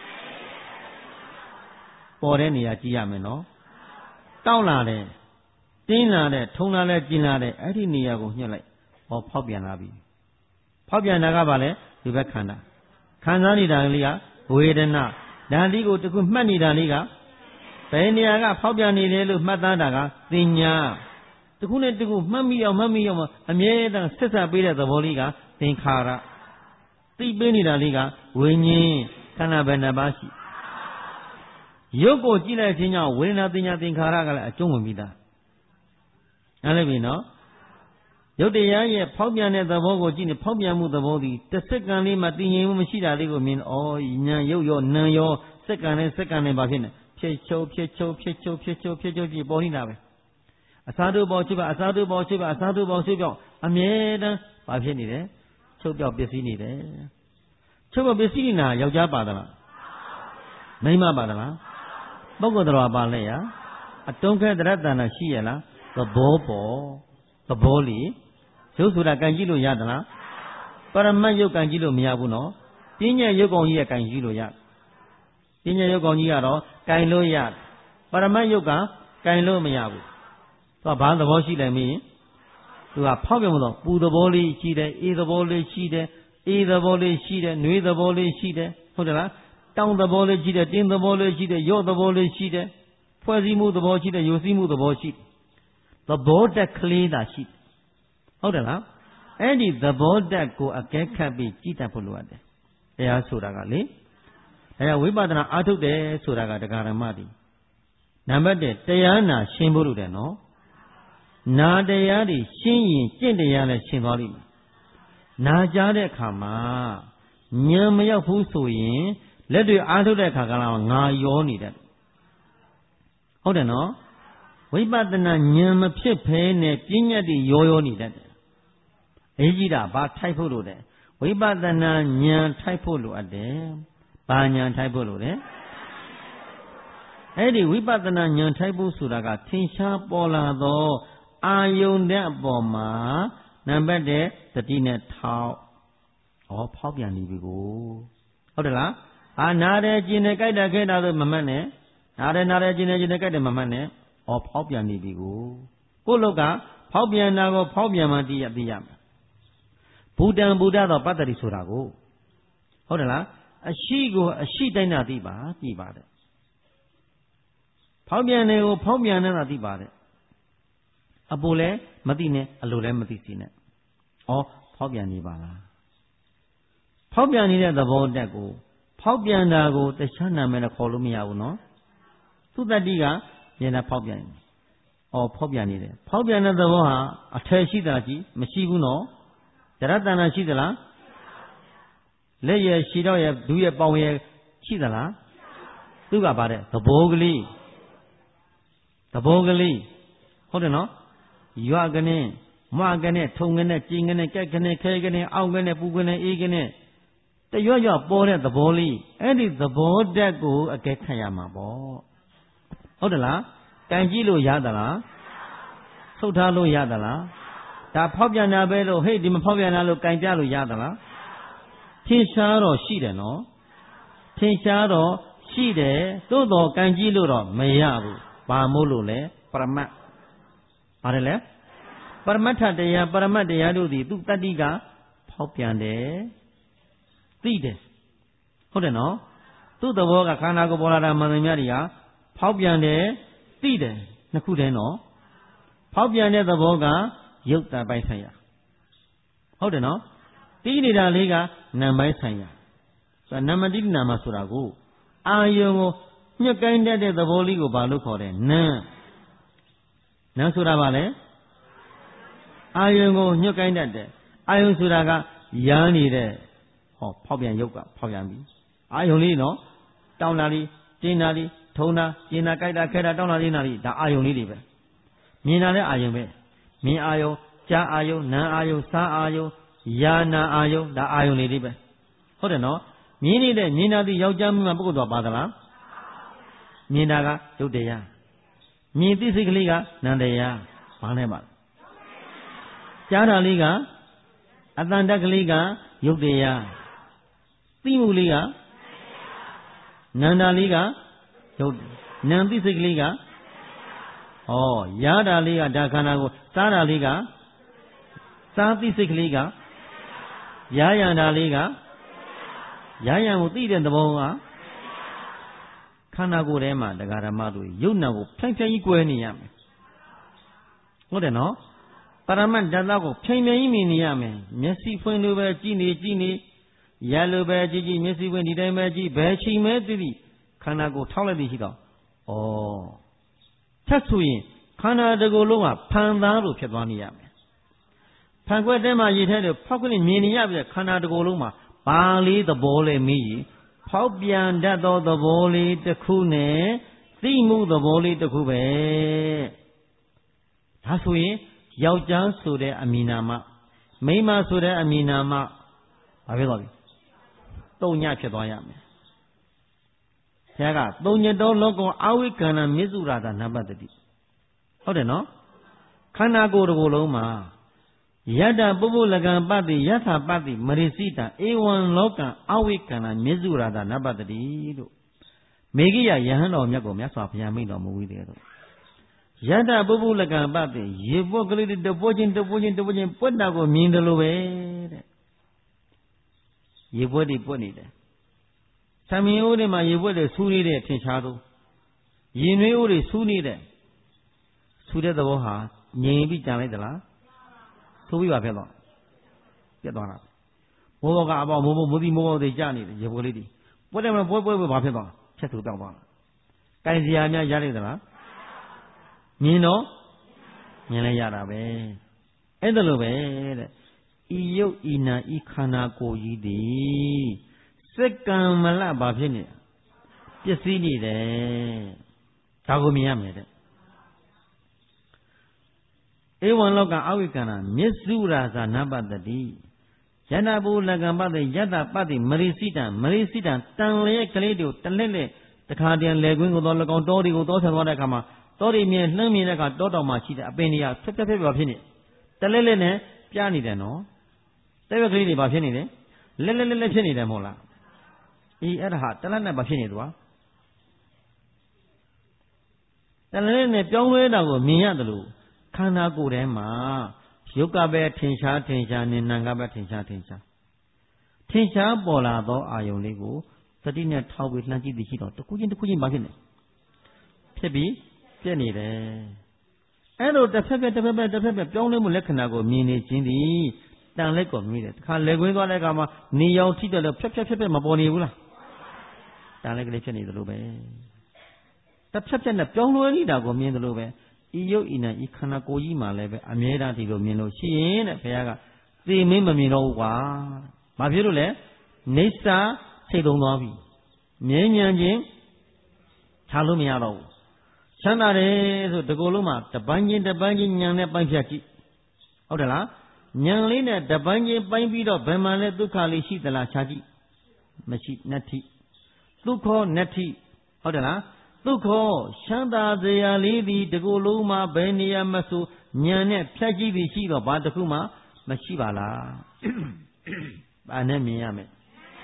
ပေါ်တဲ့နေရာကြည့်ရမယ်နော်တောက်လာတယ်တင်းလာတယ်ထုံလာတယ်ကျင်လာတယ်အဲ့ဒီနေရာကိုညှက်လိုက်ဟောဖောက်ပြန်လာပြီဖောက်ပြန်တာကဘာလဲဒီဘက်ခန္ဓာခံစားနေတာလေးကဝေဒနာဓာတိကိုတခုမှတ်နေတာလေးကဘယ်နေရာကဖောက်ပြန်နေလဲလို့မှတ်သားတာကသင်ညာတခုနဲ့တခုမှတ်မိအောင်အမြဲတမ်းဆက်ဆက်ပေးတဲ့သဘောလေးကသင်္ခါရသိပေးနေတာလေးကဝိညာဉ်ခန္ဓာဘယ်နှပါးရှိရုပ်ကိုကြည့်လိုက်ခြင်းကြောင့်ဝေဒနာသင်ညာသင်္ခါရကလည်းအကျုံးဝင်ပြီးသားနားလည်ပြီနော်ရုပ်တရားရဲ့ဖောက်ပြန်တဲ့သဘောကိုကြည့်နေဖောက်ပြန်မှုသဘောဒီတစ်စက္ကန့်လေးမှတည်ငြိမ်မှုမရှိတာလေးကိုမြင်ဩညာရုပ်ရောနာရောစက္ကန့်နဲ့ဘာဖြစ်နေဖြစ်ချုပ်ကြည့်ပေါ်နေတာပဲအစားတို့ပေါ်ချုပ်ပါအစားတို့ပေါ်ချုပ်ပါအမြဲတမ်းဘာဖြစ်နေတယ်ချုပ်ပြောက်ပစ္စည်းနေတယ်ချုပ်ပြောက်ပစ္စည်းနေတာယောက်ျားပါသလားမိန်းမပါသလားပုဂ္ဂိုလ်တော်ပါလဲရအတုံးခဲတရတ္တနာရှိရလားသဘောပေါ်သဘောလေရုပ်ဆိုတာကန်ကြည့်လို့ရသလားပရမတ်ရုပ်ကန်ကြည့်လို့မရဘူးနော်ပညာရုပ်ကောင်ကြီးကကန်ကြည့်လို့ရပညာရုပ်ကောင်ကြီးကတော့ကန်လို့ရပရမတ်ရုပ်ကကန်လို့မရဘူးသူကဘာသဘောရှိတယ်မင်းသူကဖောက်ပြန်လို့ပူသဘောလေးရှိတယ်အေးသဘောလေးရှိတယ်အေးသဘောလေးရှိတယ်နှွေးသဘောလေးရှိတယ်ဟုတ်တယ်လားတောင်းသဘောလေးရှိတယ်တင်းသဘောလေးရှိတယ်ရော့သဘောလေးရှိတယ်ဖွဲ့စည်းမှုသဘောရှိတယ်ယိုစည်းမှုသဘောရှိတယ်သဘောတက်ကလေးသာရှိဟုတ်တယ်လားအဲ့ဒီသဘောတက်ကိုအကဲခတ်ပြီးကြည်တတ်ဖို့လိုအပ်တယ်တရားဆိုတာကလေဒါကြောင့်ဝိပဿနာအားထုတ်တယ်ဆိုတာကတရားဓမ္မတည်နံပါတ်1တရားနာရှင်းဖို့လိုတယ်နော်နာတရားတွေရှင်းရင်ကျင့်တရားနဲ့ရှင်းသွားလိမ့်မယ်နာကြားတဲ့အခါမှာဉာဏ်မရောက်ဘူးဆိုရင်လက်တွေအားထုတ်တဲ့အခါကလည်းငါရောနေတယ်ဟုတ်တယ်နော်ဝိပဿနာဉာဏ်မဖြစ်ဖဲနဲ့ပညာတွေရောနေတတ်တယ်အရေးကြီးတာဘာထိုက်ဖို့လိုတယ်ဝိပဿနာဉာဏ်ထိုက်ဖို့လိုအပ်တယ်ဘာဉာဏ်ထိုက်ဖို့လိုတယ်အဲ့ဒီဝိပဿနာဉာဏ်ထိုက်ဖို့ဆိုတာကထင်ရှားပေါ်လာသောအာယုန်တဲ့အပေါ်မှာနံပါတ်1တတိနဲ့ထောက်ဖောက်ပြန်နေပြီကိုဟုတ်တယ်လားနားတယ်ကျင်တယ်ကြိုက်တယ်ခဲတာဆိုမမှတ်နဲ့နားတယ်ကျင်တယ်ကြိုက်တယ်မမှတ်နဲ့ဖောက်ပြန်နေပြီကိုလောကဖောက်ပြန်တာကိုဖောက်ပြန်မှသိရမယ်ဘူတံဘူတသောပတ္တိဆိုတာကိုဟုတ်တယ်လားအရှိကိုအရှိတိုင်းသာသိပါကြည်ပါတယ်ဖောက်ပြန်တယ်ကိုဖောက်ပြန်နေတာသိပါတယ်အပူလည်းမသိနဲ့အလိုလည်းမသိစီနဲ့ဖောက်ပြန်နေပါလားဖောက်ပြန်နေတဲ့သဘောတက်ကိုဖောက်ပြန်တာကိုတခြားနာမည်နဲ့ခေါ်လို့မရဘူးနော်သူတတ္တိကဉာဏ်ဖောက်ပြန်နေဖောက်ပြန်နေတယ်ဖောက်ပြန်တဲ့သဘောဟာအထည်ရှိတာကြီးမရှိဘူးနော်တရတ္တနာရှိသလားလက်ရရှိတော့ရဒူးရပေါင်ရရှိသလားသူကပါတဲ့သဘောကလေးဟုတ်တယ်နော်ရွာကနေမကနေထုံကနေကျင်းကနေကြက်ကနေခဲကနေအောက်ကနေပူကနေအေးကနေတရွရွပေါ်တဲ့သဘောလေးအဲ့ဒီသဘောဓာတ်ကိုအကဲခတ်ရမှာပေါ့ဟုတ်တယ်လားကင်ကြည့်လို့ရသလားဆုတ်ထားလို့ရသလားဒါဖောက်ပြန်တာပဲလို့ဟေ့ဒီမဖောက်ပြန်တာလို့ကင်ပြလို့ရသလားထင်ရှားတော့ရှိတယ်နော်ထင်ရှားတော့ရှိတယ်သို့တော်ကင်ကြည့်လို့တော့မရဘူးဘာမို့လို့လဲပရမတ်ပါတယ်လေပရမတ်ထတရားပရမတ်တရားတို့သည်သူတတ္တိကဖောက်ပြန်တယ်သိတယ်ဟုတ်တယ်နော်သူ့သဘောကခန္ဓာကိုယ်ပေါ်လာတာမှန်သမျှတွေဟာဖောက်ပြန်တယ်သိတယ်နှစ်ခုတည်းနော်ဖောက်ပြန်တဲ့သဘောကရုပ်တန်ပိုင်းဆိုင်ရာဟုတ်တယ်နော်သိနေတာလေးကနာမ်ပိုင်းဆိုင်ရာဆိုတော့နာမတိနာမဆိုတာကိုအာယုံကိုညှက်ကိုင်းတတ်တဲ့သဘောလေးကိုဘာလို့ခေါ်တယ်နာမ်ဆိုတာဘာလဲအာယုံကိုညှက်ကိုင်းတတ်တယ်အာယုံဆိုတာကယားနေတဲ့ဖောက်ပြန်ရုပ်ကဖောက်ပြန်ပြီအာယုံလေးနော်တောင်းတာလေးတင်းတာလေးထုံတာကျင်တာကြိုက်တာခဲတာတောင်းတာလေးနာလေးဒါအာယုံလေးတွေပဲမြင်တာလည်းအာယုံပဲမြင်အာယုံကြားအာယုံနားအာယုံစားအာယုံယာနာအာယုံဒါအာယုံလေးတွေပဲဟုတ်တယ်နော်မြင်နေတဲ့မြင်တာဒီယောက်ျားမိန်းမပုဂ္ဂိုလ်တော့ပါသလားမြင်တာကရုပ်တရားမြင်သိစိတ်ကလေးကနံတရားဘာနဲ့ပါကြားတာလေးကအတန်တက်ကလေးကရုပ်တရားသိမှုလေးကနန္တာလေးကရုပ်နံသိစိတ်ကလေးကရတာလေးကဒါခန္ဓာကိုစားတာလေးကစားသိစိတ်ကလေးကရရတာလေးကရရကိုသိတဲ့သဘောကခန္ဓာကိုယ်ထဲမှာတရားဓမ္မတို့ယုတ်နာကိုဖြိုင်ဖြိုင်ကြီးကွဲနေရမယ်ဟုတ်တယ်နော်ပရမတ်ဓာတ်ကိုဖြိုင်ဖြိုင်ကြီးမြင်နေရမယ်မျက်စိဖွင့်လို့ပဲကြည့်နေရလို့ပဲကြည့်မျက်စိဖွင့်ဒီတိုင်းပဲကြည့်ဘယ်ချိန်မဲသိခန္ဓာကိုယ်ထောက်လိုက်ပြီးရှိတော့ထပ်ဆိုရင်ခန္ဓာတစ်ခုလုံးကဖန်သားလို့ဖြစ်သွားနေရမယ်ဖန်ခွက်ထဲမှာရည်ထဲလို့ဖောက်ခွက်မြင်နေရပြီခန္ဓာတစ်ခုလုံးမှာဘာလေးသဘောလဲမေးရင်ဖောက်ပြန်တတ်သောသဘောလေးတစ်ခုနဲ့သိမှုသဘောလေးတစ်ခုပဲဒါဆိုရင်ယောက်ျားဆိုတဲ့အမည်နာမမိန်းမဆိုတဲ့အမည်နာမဘာဖြစ်သွားပြီတုံညဖြစ်သွားရမယ်ဆရာကတုံညတောလောကောအဝိကန္နမေစုရာသာနပတ္တိဟုတ်တယ်နော်ခန္ဓာကိုယ်တစ်ခုလုံးမှာယတ္တပုပ္ပုလကံပတ္တိယထာပတ္တိမရိစိတံဧဝံလောကံအဝိကန္နမေစုရာသာနပတ္တိလို့မေဂိယယဟန်တော်မြတ်ကိုမြတ်စွာဘုရားမိန့်တော်မူဝိတယ်တော့ယတ္တပုပ္ပုလကံပတ္တိရေပွက်ကလေးတပွက်ချင်းပွက်တာကိုမြင်တယ်လို့ပဲတဲ့ရေပွက်တွေပွက်နေတယ်သမင်အိုးတွေမှာရေပွက်တွေဆူးနေတဲ့ထင်ရှားသူရင်နွေးအိုးတွေဆူးနေတဲ့ဆူးတဲ့သဘောဟာငြိမ်ပြီးကြံလိုက်သလားဆိုပြီးပါဖြစ်တော့ပြတ်သွားတာမိုးဘောကအပေါမိုးသီးမိုးဘောတွေကြနေတယ်ရေပွက်လေးတွေပွက်တယ်မပွက်ဘာဖြစ်သွားဖြတ်သူတောက်သွားတာကင်စရာများရလိုက်သလားမြင်တော့မြင်လိုက်ရတာပဲအဲ့ဒါလိုပဲတဲ့ဤယုတ်ဤနာဤခန္ဓာကိုယ်ကြီးသည်စက္ကံမလဘာဖြစ်နေပျက်စီးနေတယ်ဒါကိုမြင်ရမယ်တဲ့ဧဝံလောကအဝိကန္နမျက်စုရာဇာနပတ္တိယန္တဘူလကံပတ္တိယတ္တပတ္တိမရိစိတံတန်လျက်ကလေးတို့တလက်လက်တခါတည်းလေကွင်းကိုတော့၎င်းတောတွေကိုတောဆန်သွားတဲ့အခါမှာတောတွေမြင်လှမ်းမြင်တဲ့အခါတောတောင်မှာရှိတဲ့အပင်တွေကဖြတ်ဖြစ်နေတလက်လက်နဲ့ပြနေတယ်နော်တဲ့ဘက်ကလေးတွေဘာဖြစ်နေလဲလက်ဖြစ်နေတယ်မဟုတ်လားအဲ့ဒါဟာတလက်နဲ့ဘာဖြစ်နေသူတလက်နဲ့ပြောင်းလဲတာကိုမြင်ရတယ်လို့ခန္ဓာကိုယ်ထဲမှာရုပ်ကပဲထင်ရှားနေနာမ်ကပဲထင်ရှားပေါ်လာသောအာယုံလေးကိုသတိနဲ့ထောက်ပြီးလှမ်းကြည့်သိရှိတော့တစ်ခုချင်းဘာဖြစ်နေဖြစ်ပြီးပြည့်နေတယ်အဲ့လိုတစ်ဖက်ပြောင်းလဲမှုလက္ခဏာကိုမြင်နေခြင်းသည်တန်လက်ကိုမြင်တယ်တခါလက်ကွင်းသွားတဲ့အခါမှာနေရောင်ထိတယ်လို့ဖြက်မပေါ်နေဘူးလားတန်လက်ကလေးဖြစ်နေတယ်လို့ပဲတစ်ဖက်နဲ့ပြောင်းလဲနေတာကိုမြင်တယ်လို့ပဲဤယုတ်ဤနာဤခန္ဓာကိုယ်ကြီးမှလည်းပဲအမြဲတမ်းဒီလိုမြင်လို့ရှိရင်တဲ့ဘုရားကသိမင်းမမြင်တော့ဘူးကွာဘာဖြစ်လို့လဲနေစာစိတ်သုံးသွားပြီမြဲဉဏ်ချင်းထားလို့မရတော့ဘူးချမ်းသာတယ်ဆိုဒီကိုယ်လုံးမှာတပန်းချင်းဉာဏ်နဲ့ပိုင်းဖြတ်ကြည့်ဟုတ်တယ်လားဉာဏ်လေးနဲ့တပန်းချင်းပိုင်းပြီးတော့ဘယ်မှလဲဒုက္ခလေးရှိသလားခြားကြည့်မရှိနတ္ထိဒုက္ခနတ္ထိဟုတ်တယ်လားဒုက္ခချမ်းသာစရာလေးသည်တကူလုံးမှာဘယ်နေရာမဆိုဉာဏ်နဲ့ဖြတ်ကြည့်ပြီးရှိတော့ဘာတစ်ခုမှမရှိပါလားဘာနဲ့မြင်ရမယ်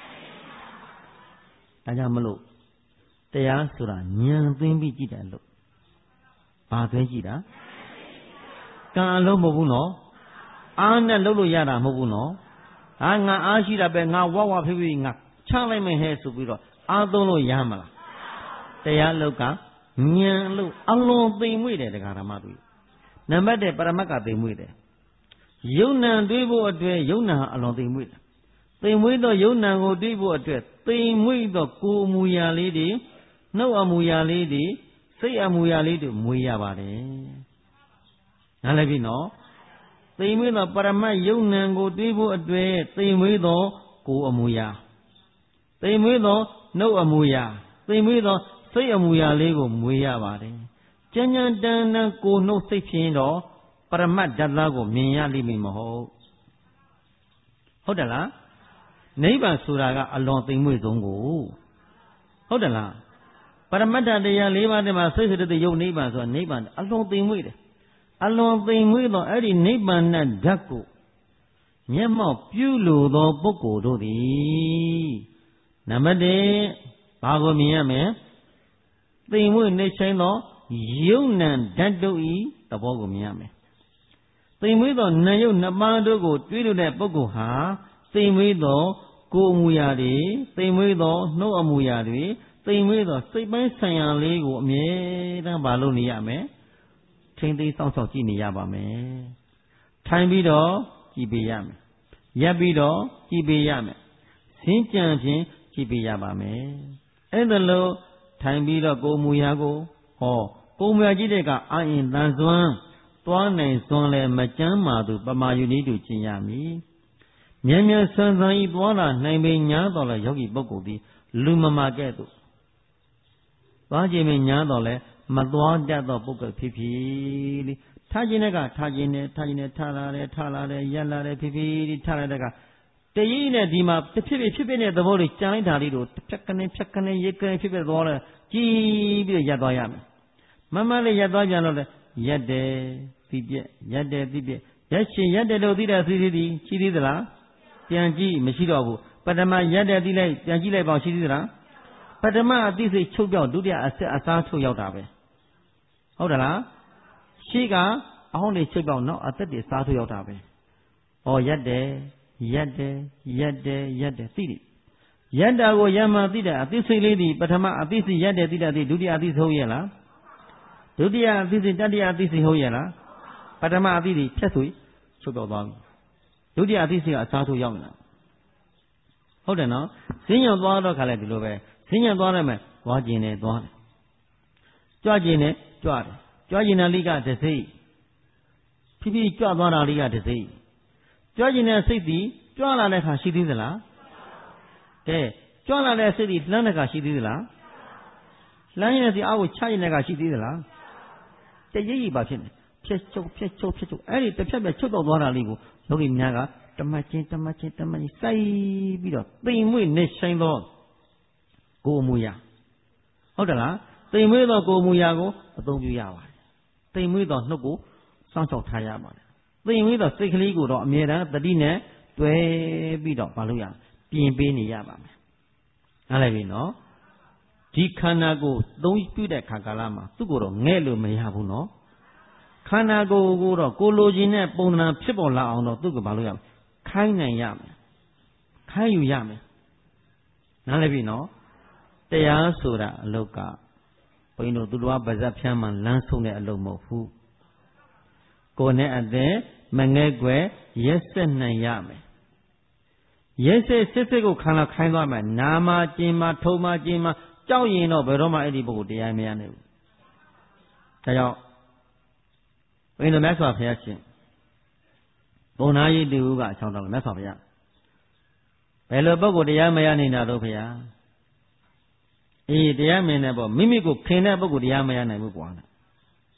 ဒါကြောင့်မလို့တရားဆိုတာဉာဏ်သွင်းပြီးကြည့်တယ်လို့ဘာသွင်းကြည့်တာကံအလုံးမဟုတ်ဘူးနော်အားနဲ့လုပ်လို့ရတာမဟုတ်ဘူးနော်ဟာငါအားရှိတာပဲငါဝဝဖိဖိငါချလိုက်မယ်ဟဲ့ဆိုပြီးတော့အားသုံးလို့ရမလားတရားလောက်ကဉာဏ်လို့အလုံးသိမ်မွေ့တယ်တရားဓမ္မတွေနံပါတ်1ပရမတ်ကသိမ်မွေ့တယ်ယုံ nant တွေးဖို့အတွက်ယုံ nant ဟာအလုံးသိမ်မွေ့တယ်သိမ်မွေ့သောယုံ nant ကိုတွေးဖို့အတွက်သိမ်မွေ့သောကိုယ်အမူအရာလေးတွေနှုတ်အမူအရာလေးတွေစိတ်အမူအရာလေးတွေမွေးရပါတယ်နားလည်ပြီနော်သိမ်မွေ့သောပရမတ်ယုံ nant ကိုတွေးဖို့အတွက်သိမ်မွေ့သောကိုယ်အမူအရာသိမ်မွေ့သောနှုတ်အမူအရာသိမ်မွေ့သောစိတ်အမူအရာလေးကိုမွေးရပါတယ်ကြံ့ကြံ့တန်းတန်းကိုနှုတ်စိတ်ဖြင့်တော့ပရမတ်ဓာတ်သားကိုမြင်ရလိမ့်မယ်မဟုတ်တယ်လားနိဗ္ဗာန်ဆိုတာကအလွန်သိမ်မွေ့ဆုံးကိုဟုတ်တယ်လားပရမတ္ထတရား၄ပါးတည်းမှာစိတ်စိတ္တယုတ်နိဗ္ဗာန်ဆိုတာနိဗ္ဗာန်အလွန်သိမ်မွေ့တယ်အလွန်သိမ်မွေ့သောအဲ့ဒီနိဗ္ဗာန်ဓာတ်ကိုမျက်မှောက်ပြုလိုသောပုဂ္ဂိုလ်တို့သည်နံပါတ်1ဘာကိုမြင်ရမလဲသိမ်မွေ့နေဆိုင်သောယုံ nant ဓာတ်တို့ဤသဘောကိုမြင်ရမယ်သိမ်မွေ့သောနာယုတ်နှစ်ပါးတို့ကိုတွေးလို့တဲ့ပုဂ္ဂိုလ်ဟာသိမ်မွေ့သောကိုယ်အမူအရာတွေသိမ်မွေ့သောနှုတ်အမူအရာတွေသိမ်မွေ့သောစိတ်ပိုင်းဆိုင်ရာလေးကိုအမြဲတမ်းမလုပ်နေရမယ်ထိမ့်သိမ်းစောင့်ရှောက်ကြည့်နေရပါမယ်ထိုင်ပြီးတော့ကြည့်ပေးရမယ်ရပ်ပြီးတော့ကြည့်ပေးရမယ်စင်းကြံဖြင့်ကြည့်ပေးရပါမယ်အဲ့ဒါလို့ထိုင်ပြီးတော့ကိုယ်အမူအရာကိုကိုယ်အမူအရာကြည့်တဲ့ကအာရင်တန်စွမ်းသွားနိုင်စွမ်းလဲမကြမ်းမာသူပမာယူနည်းတူကျင့်ရမည်မြန်မြန်ဆန်ဆန်ဤသွားလာနိုင်ပေညာတော်လဲယောဂီပုဂ္ဂိုလ်သည်လူမမာကဲ့သို့သွားခြင်းမညာတော်လဲမသွားတတ်သောပုဂ္ဂိုလ်ဖြစ်ဖြစ်လေထားခြင်းနဲ့ကထားခြင်းနဲ့ထားခြင်းနဲ့ထားလာတယ်ရက်လာတယ်ဖြစ်ဖြစ်ထားလိုက်တဲ့ကတရင်းနဲ့ဒီမှာဖြစ်ဖြစ်တဲ့သဘောတွေကြံလိုက်တာလေးတို့ဖြတ်ကနေရေကနေဖြစ်သွားလဲကြည်ပြီးရပ်သွားရမယ်မမလေးရပ်သွားကြတော့လဲရက်တယ်သိပြက်ရက်တယ်သိပြက်ရက်ရှင်ရက်တယ်လို့သိတာသိသည်ရှိသေးသလားပြန်ကြည့်မရှိတော့ဘူးပထမရက်တယ်သိလိုက်ပြန်ကြည့်လိုက်ပါရှိသေးသလားပထမအသိစိတ်ချုပ်ပြောက်ဒုတိယအဆက်အစားထုတ်ရောက်တာပဲဟုတ်တယ်လားရှိကအဟောင်းတွေချုပ်ပြောက်နောက်အသက်တွေစားထုတ်ရောက်တာပဲရက်တယ်သိတယ်ရက်တာကိုရမှသိတယ်အသိစိတ်လေးဒီပထမအသိစိတ်ရက်တယ်သိတာသိဒုတိယအသိဆုံးရဲ့လားဒုတိယအသိစိတ်တတိယအသိစိတ်ဟုတ်ရဲ့လားပထမအသိဒီဖြတ်ဆိုချုပ်ပြောက်သွားပြီဒုတိယအသိစိတ်ကအစားထုတ်ရောက်နေတာဟုတ်တယ်နော်ဈဉ္ညံသွားတော့ခါလဲဒီလိုပဲဈဉ္ညံသွားရမယ်သွားကျင်တယ်သွားတယ်ကြွကျင်တယ်ကြွတယ်ကြွကျင်တဲ့လိကတစိတ်ဖြည်းကြွသွားတာလိကတစိတ်ကြွကျင်တဲ့စိတ်ဒီကြွလာတဲ့ခါရှိသေးသလားကဲကြွလာတဲ့စိတ်ဒီလှမ်းတဲ့ခါရှိသေးသလားလှမ်းရင်ဒီအောက်ကိုချရင်တဲ့ခါရှိသေးသလားတရိပ်ရိပ်ပါဖြစ်နေဖြက်ချုပ်အဲ့ဒီတစ်ဖြတ်ပဲချုပ်တော့သွားတာလေးကိုယောဂီများကတမချင်းစိုက်ပြီးတော့သိမ်မွေ့နေဆိုင်သောကိုယ်အမူအရာဟုတ်တယ်လားသိမ်မွေ့သောကိုယ်အမူအရာကိုအသုံးပြုရပါတယ်သိမ်မွေ့သောနှုတ်ကိုစောင့်ရှောက်ထားရပါတယ်သိမ်မွေ့သောစိတ်ကလေးကိုတော့အမြဲတမ်းတတိနဲ့တွဲပြီးတော့မလုပ်ရပြင်ပေးနေရပါမယ်နားလည်ပြီနော်ဒီခန္ဓာကိုယ်သုံးပြုတဲ့ခါကာလမှာသူ့ကိုတော့ငဲ့လို့မရဘူးနော်ခန္ဓာကိုယ်ကိုတော့ကိုလိုချင်တဲ့ပုံသဏ္ဍာန်ဖြစ်ပေါ်လာအောင်တော့သူ့ကိုမလုပ်ရဘူးခိုင်းနိုင်ရမယ်ခိုင်းယူရမယ်နားလည်ပြီနော်တရားဆိုတာအလုတ်ကဘုန်းကြီးတို့သူတော်ဗဇက်ဖြန်းမှလမ်းဆုံးတဲ့အလုတ်မဟုတ်ဘူးကိုယ်နဲ့အသက်မငဲ့ွယ်ရက်ဆက်နိုင်ရမယ်ရက်ဆက်စစ်ကိုခံလာခိုင်းသွားမယ်နာမကျင်မှာထုံမှာကျင်မှာကြောက်ရင်တော့ဘယ်တော့မှအဲ့ဒီပုဂ္ဂိုလ်တရားမရနိုင်ဘူးဒါကြောင့်ဘုန်းကြီးတို့မြတ်စွာဘုရားရှင်ဘုံနာယိတူကအချောင်းတော်မြတ်စွာဘုရားဘယ်လိုပုဂ္ဂိုလ်တရားမရနိုင်တာတော့ဘုရားတရားမင်းနဲ့ပေါ့မိမိကိုခင်တဲ့ပုဂ္ဂိုလ်တရားမရနိုင်ဘူးကွာ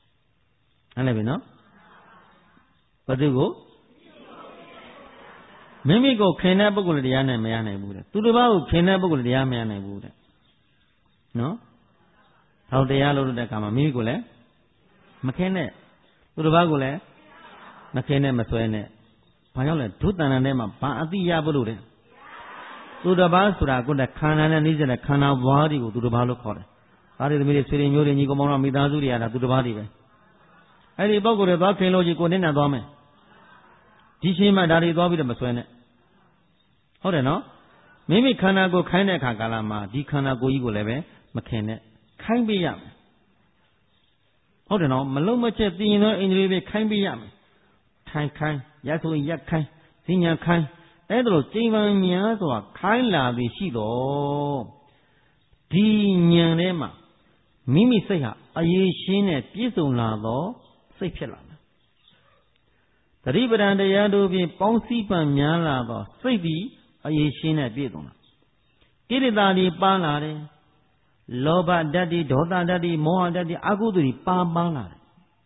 ဟုတ်တယ်ပြီနော်ဘယ်သူကိုမိမိကိုခင်တဲ့ပုဂ္ဂိုလ်တရားနဲ့မရနိုင်ဘူးတဲ့သူတစ်ပါးကိုခင်တဲ့ပုဂ္ဂိုလ်တရားမရနိုင်ဘူးတဲ့နော်ထောက်တရားလို့တဲ့အခါမှာမိမိကိုလည်းမခင်နဲ့သူတစ်ပါးကိုလည်းမခင်နဲ့မဆွဲနဲ့ဘာကြောင့်လဲဒုတဏ္ဍာထဲမှာဘာအတိရဖို့လို့တဲ့သူတစ်ပါးဆိုတာကိုယ်တဲ့ခန္ဓာနဲ့နှိစတဲ့ခန္ဓာဘွားတွေကိုသူတစ်ပါးလို့ခေါ်တယ်ဒါတွေသမီးတွေဆွေတွေမျိုးတွေညီကောင်မောင်တို့မိသားစုတွေရတာသူတစ်ပါးတွေပဲအဲ့ဒီပုဂ္ဂိုလ်တွေသွားခင်လို့ကြီးကိုယ်နဲ့နဲ့သွားမယ်ဒီချိန်မှာဒါတွေသွားပြီးတော့မဆွဲနဲ့ဟုတ်တယ်နော်မိမိခန္ဓာကိုယ်ခိုင်းတဲ့အခါကာလမှာဒီခန္ဓာကိုယ်ကြီးကိုလည်းပဲမခင်နဲ့ခိုင်းပေးရမယ်ဟုတ်တယ်နော်မလုံးမချက်သိရင်တော့အင်္ဂလိပ်ပဲခိုင်းပေးရမယ်ထိုင်ခိုင်းရဆိုရင်ရက်ခိုင်းဈဉ္ညာခိုင်းအဲ့ဒါလိုကျိန်ပန်များစွာခိုင်းလာပြီးရှိတော့ဒီဉာဏ်ထဲမှာမိမိစိတ်ဟာအရေးရှင်းနဲ့ပြည့်စုံလာတော့စိတ်ဖြစ်လာမယ်သတိပဋ္ဌာန်တရားတို့ဖြင့်ပေါင်းစည်းပံများလာတော့စိတ်သည်အရေးရှင်းနဲ့ပြည့်စုံလာကိလေသာတွေပါလာတယ်လောဘဓာတ်တွေဒေါသဓာတ်တွေမောဟဓာတ်တွေအကုသိုလ်တွေပါလာတယ်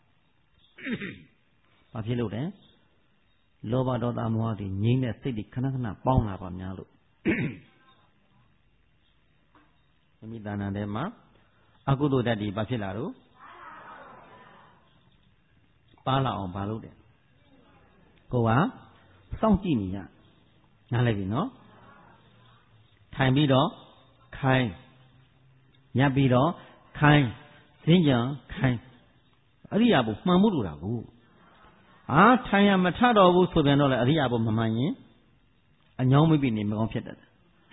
ဘာဖြစ်လို့လဲလောဘဒေါသမောဟတွေငြိမ်းတဲ့စိတ်တွေခဏခဏပေါင်းလာပါများလို့မိသားနာထဲမှာအကုသိုလ်ဓာတ်တွေဘာဖြစ်လာတော့ပါလာအောင်ဘာလုပ်တယ်ကိုကစောင့်ကြည့်နေရနားလည်ပြီနော်ထိုင်ပြီးတော့ခိုင်းရပ်ပြီးတော့ခိုင်းဈဉ္ညာခိုင်းအရိယာဘုမှန်မှုလို့တာဘူးထိုင်ရမထတော့ဘူးဆိုပြန်တော့လေအရိယာဘုမမှန်ရင်အညောင်းမိပြီနေမကောင်းဖြစ်တတ်တယ်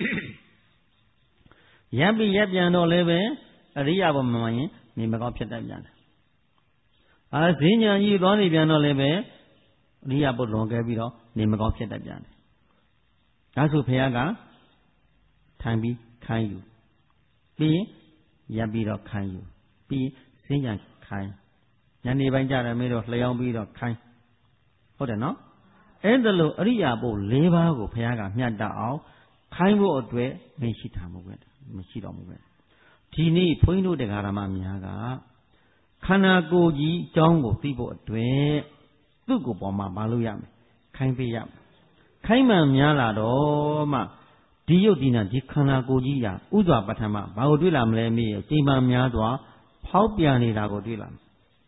ရပ်ပြီးရပ်ပြန်တော့လည်းပဲအရိယာဘုမမှန်ရင်နေမကောင်းဖြစ်တတ်ပြန်တယ်ဈဉ္ညာကြီးသွားနေပြန်တော့လည်းပဲအရိယာဘုလွန်ခဲ့ပြီးတော့နေမကောင်းဖြစ်တတ်ပြန်တယ်ဒါဆိုဘုရားကထိုင်ပြီးခိုင်းယူပြီးရင်ရပ်ပြီးတော့ခိုင်းယူပြီးဈဉ္ညာခိုင်းညနေပိုင်းကြတယ်မေးတော့လျှောင်းပြီးတော့ခိုင်းဟုတ်တယ်နော်အဲ့ဒါလို့အရိယာဘု၄ပါးကိုဘုရားကမျှတအောင်ခိုင်းဖို့အတွက်မရှိတာမဟုတ်ပဲမရှိတော့ဘူးပဲဒီနေ့ဘုန်းကြီးတို့တရားဓမ္မများကခန္ဓာကိုယ်ကြီးအကြောင်းကိုသိဖို့အတွက်သူ့ကိုယ်ပေါ်မှာမလုပ်ရမယ်ခိုင်းပေးရမယ်ခိုင်းမှန်များလာတော့မှဒီယုတ်ဒီနာဒီခန္ဓာကိုယ်ကြီးရာဥစွာပထမဘာကိုတွေ့လာမလဲမေးရချိန်မှန်များစွာဖောက်ပြန်နေတာကိုတွေ့လာမယ်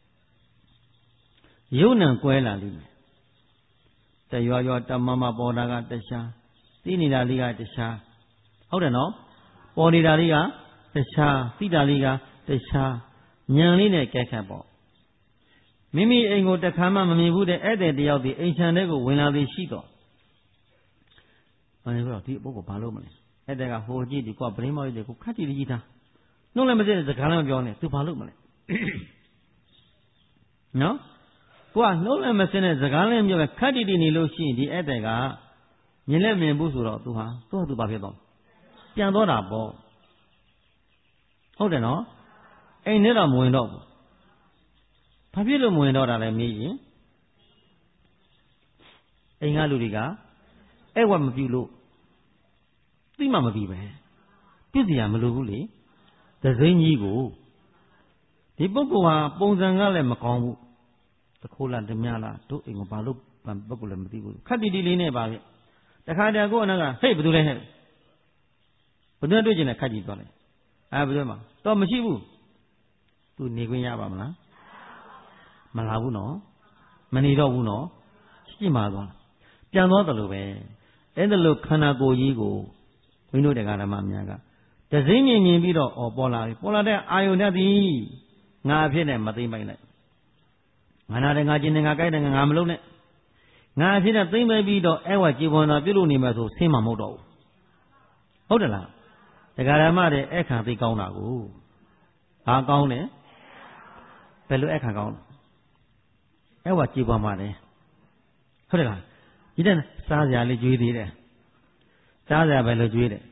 ယုံနံကွဲလာလိမ့်မယ်တရွာရွာတမမပေါ်တာကတခြားသိနေတာလေးကတခြားဟုတ်တယ်နော်ပေါ်နေတာလေးကတခြားသိတာလေးကတခြားဉာဏ်လေးနဲ့ကဲခတ်ပေါ့မိမိအိမ်ကိုတခါမှမမြင်ဘူးတဲ့ဧည့်သည်တယောက်ဒီအိမ်ခြံထဲကိုဝင်လာသည်ရှိတော့ဘာလဲဆိုတော့ဒီအပုပ်ကိုဘာလုပ်မလဲဧည့်သည်ကဟိုကြည့်ဒီကွာပရင်းမောက်ကြီးကိုခတ်ကြည့်ကြည့်သားနှုတ်လည်းမစဲစကားလည်းမပြောနဲ့သူဘာလုပ်မလဲနော်ကိုကနှုတ်လည်းမစဲနဲ့စကားလည်းမပြောပဲခတ်တီနေလို့ရှိရင်ဒီဧည့်သည်ကမြင်လည်းမြင်ဘူးဆိုတော့သူဟာသူ့ဘာဖြစ်တော့ပြန်တော့တာပေါ့ဟုတ်တယ်နော်အိမ်ထဲတော့မဝင်တော့ဘူးဘာဖြစ်လို့မဝင်တော့တာလဲမေးရင်အိမ်ကလူတွေကအဲ့ဝတ်မပြုလို့သိမှမပြီးပဲပြစ်စရာမလိုဘူးလေသစိမ်းကြီးကိုဒီပုဂ္ဂိုလ်ဟာပုံစံကလည်းမကောင်းဘူးတခိုးလားဓမြလားတို့အိမ်ကိုဘာလို့ပုဂ္ဂိုလ်လည်းမသိဘူးခက်တီတီလေးနဲ့ပါပဲတခါတည်းကိုအနာကဟဲ့ဘယ်သူလဲဟဲ့ဘယ်သူနဲ့တွေ့ကျင်လဲခက်ကြည့်သွားလိုက်ဘယ်သူမှတော့မရှိဘူးသူနေခွင့်ရပါမလားမလာဘူးနော်မနေတော့ဘူးနော်ရှိမှသွားပြန်သွားတယ်လို့ပဲအဲ့ဒါလို့ခန္ဓာကိုယ်ကြီးကိုဘုန်းကြီးတို့တရားဓမ္မများကတစိမ့်မြင်ပြီးတော့ပေါ်လာပြီပေါ်လာတဲ့အာယုန်နဲ့သည်ငါအဖြစ်နဲ့မသိမ့်ပိုင်လိုက်ငါနာတယ်ငါကျင်တယ်ငါကြိုက်တယ်ငါမလုပ်နဲ့ငါအဖြစ်နဲ့သိမ့်ပိုင်ပြီးတော့အဲ့ဝကြည်ပေါ်တာပြုလို့နေမှာဆိုဆင်းမှာမဟုတ်တော့ဘူးဟုတ်တယ်လားတရားဓမ္မတွေအဲ့ခံသိကောင်းတာကိုဘာကောင်းတယ်ဘယ်လိုအဲ့ခံကောင်းအဲ့ဝကြည်ပေါ်မှာတယ်ဟုတ်တယ်လားဒီတဲ့စားစရာလေးကြွေးသေးတယ်စားစရာဘယ်လိုကြွေးတယ်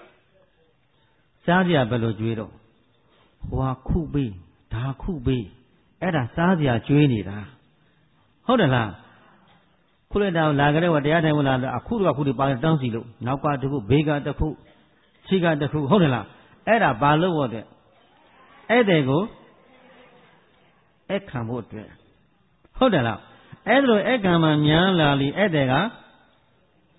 စားစရာဘယ်လိုကြွေးတော့ဟိုဟာခုပေးဒါခုပေးအဲ့ဒါစားစရာကြွေးနေတာဟုတ်တယ်လားခုလက်တောင်လာကြတဲ့ဝတရားထိုင်ဝင်လာအခုတော့ခုဒီပါတန်းစီလို့နောက်ကတခုဘေးကတခုခြေကတခုဟုတ်တယ်လားအဲ့ဒါဘာလို့ဟုတ်တဲ့အဲ့တဲ့ကိုအဲ့ခံဖို့အတွက်ဟုတ်တယ်လားအဲ့ဒါလိုအဲ့ခံမှများလာလီအဲ့တဲ့က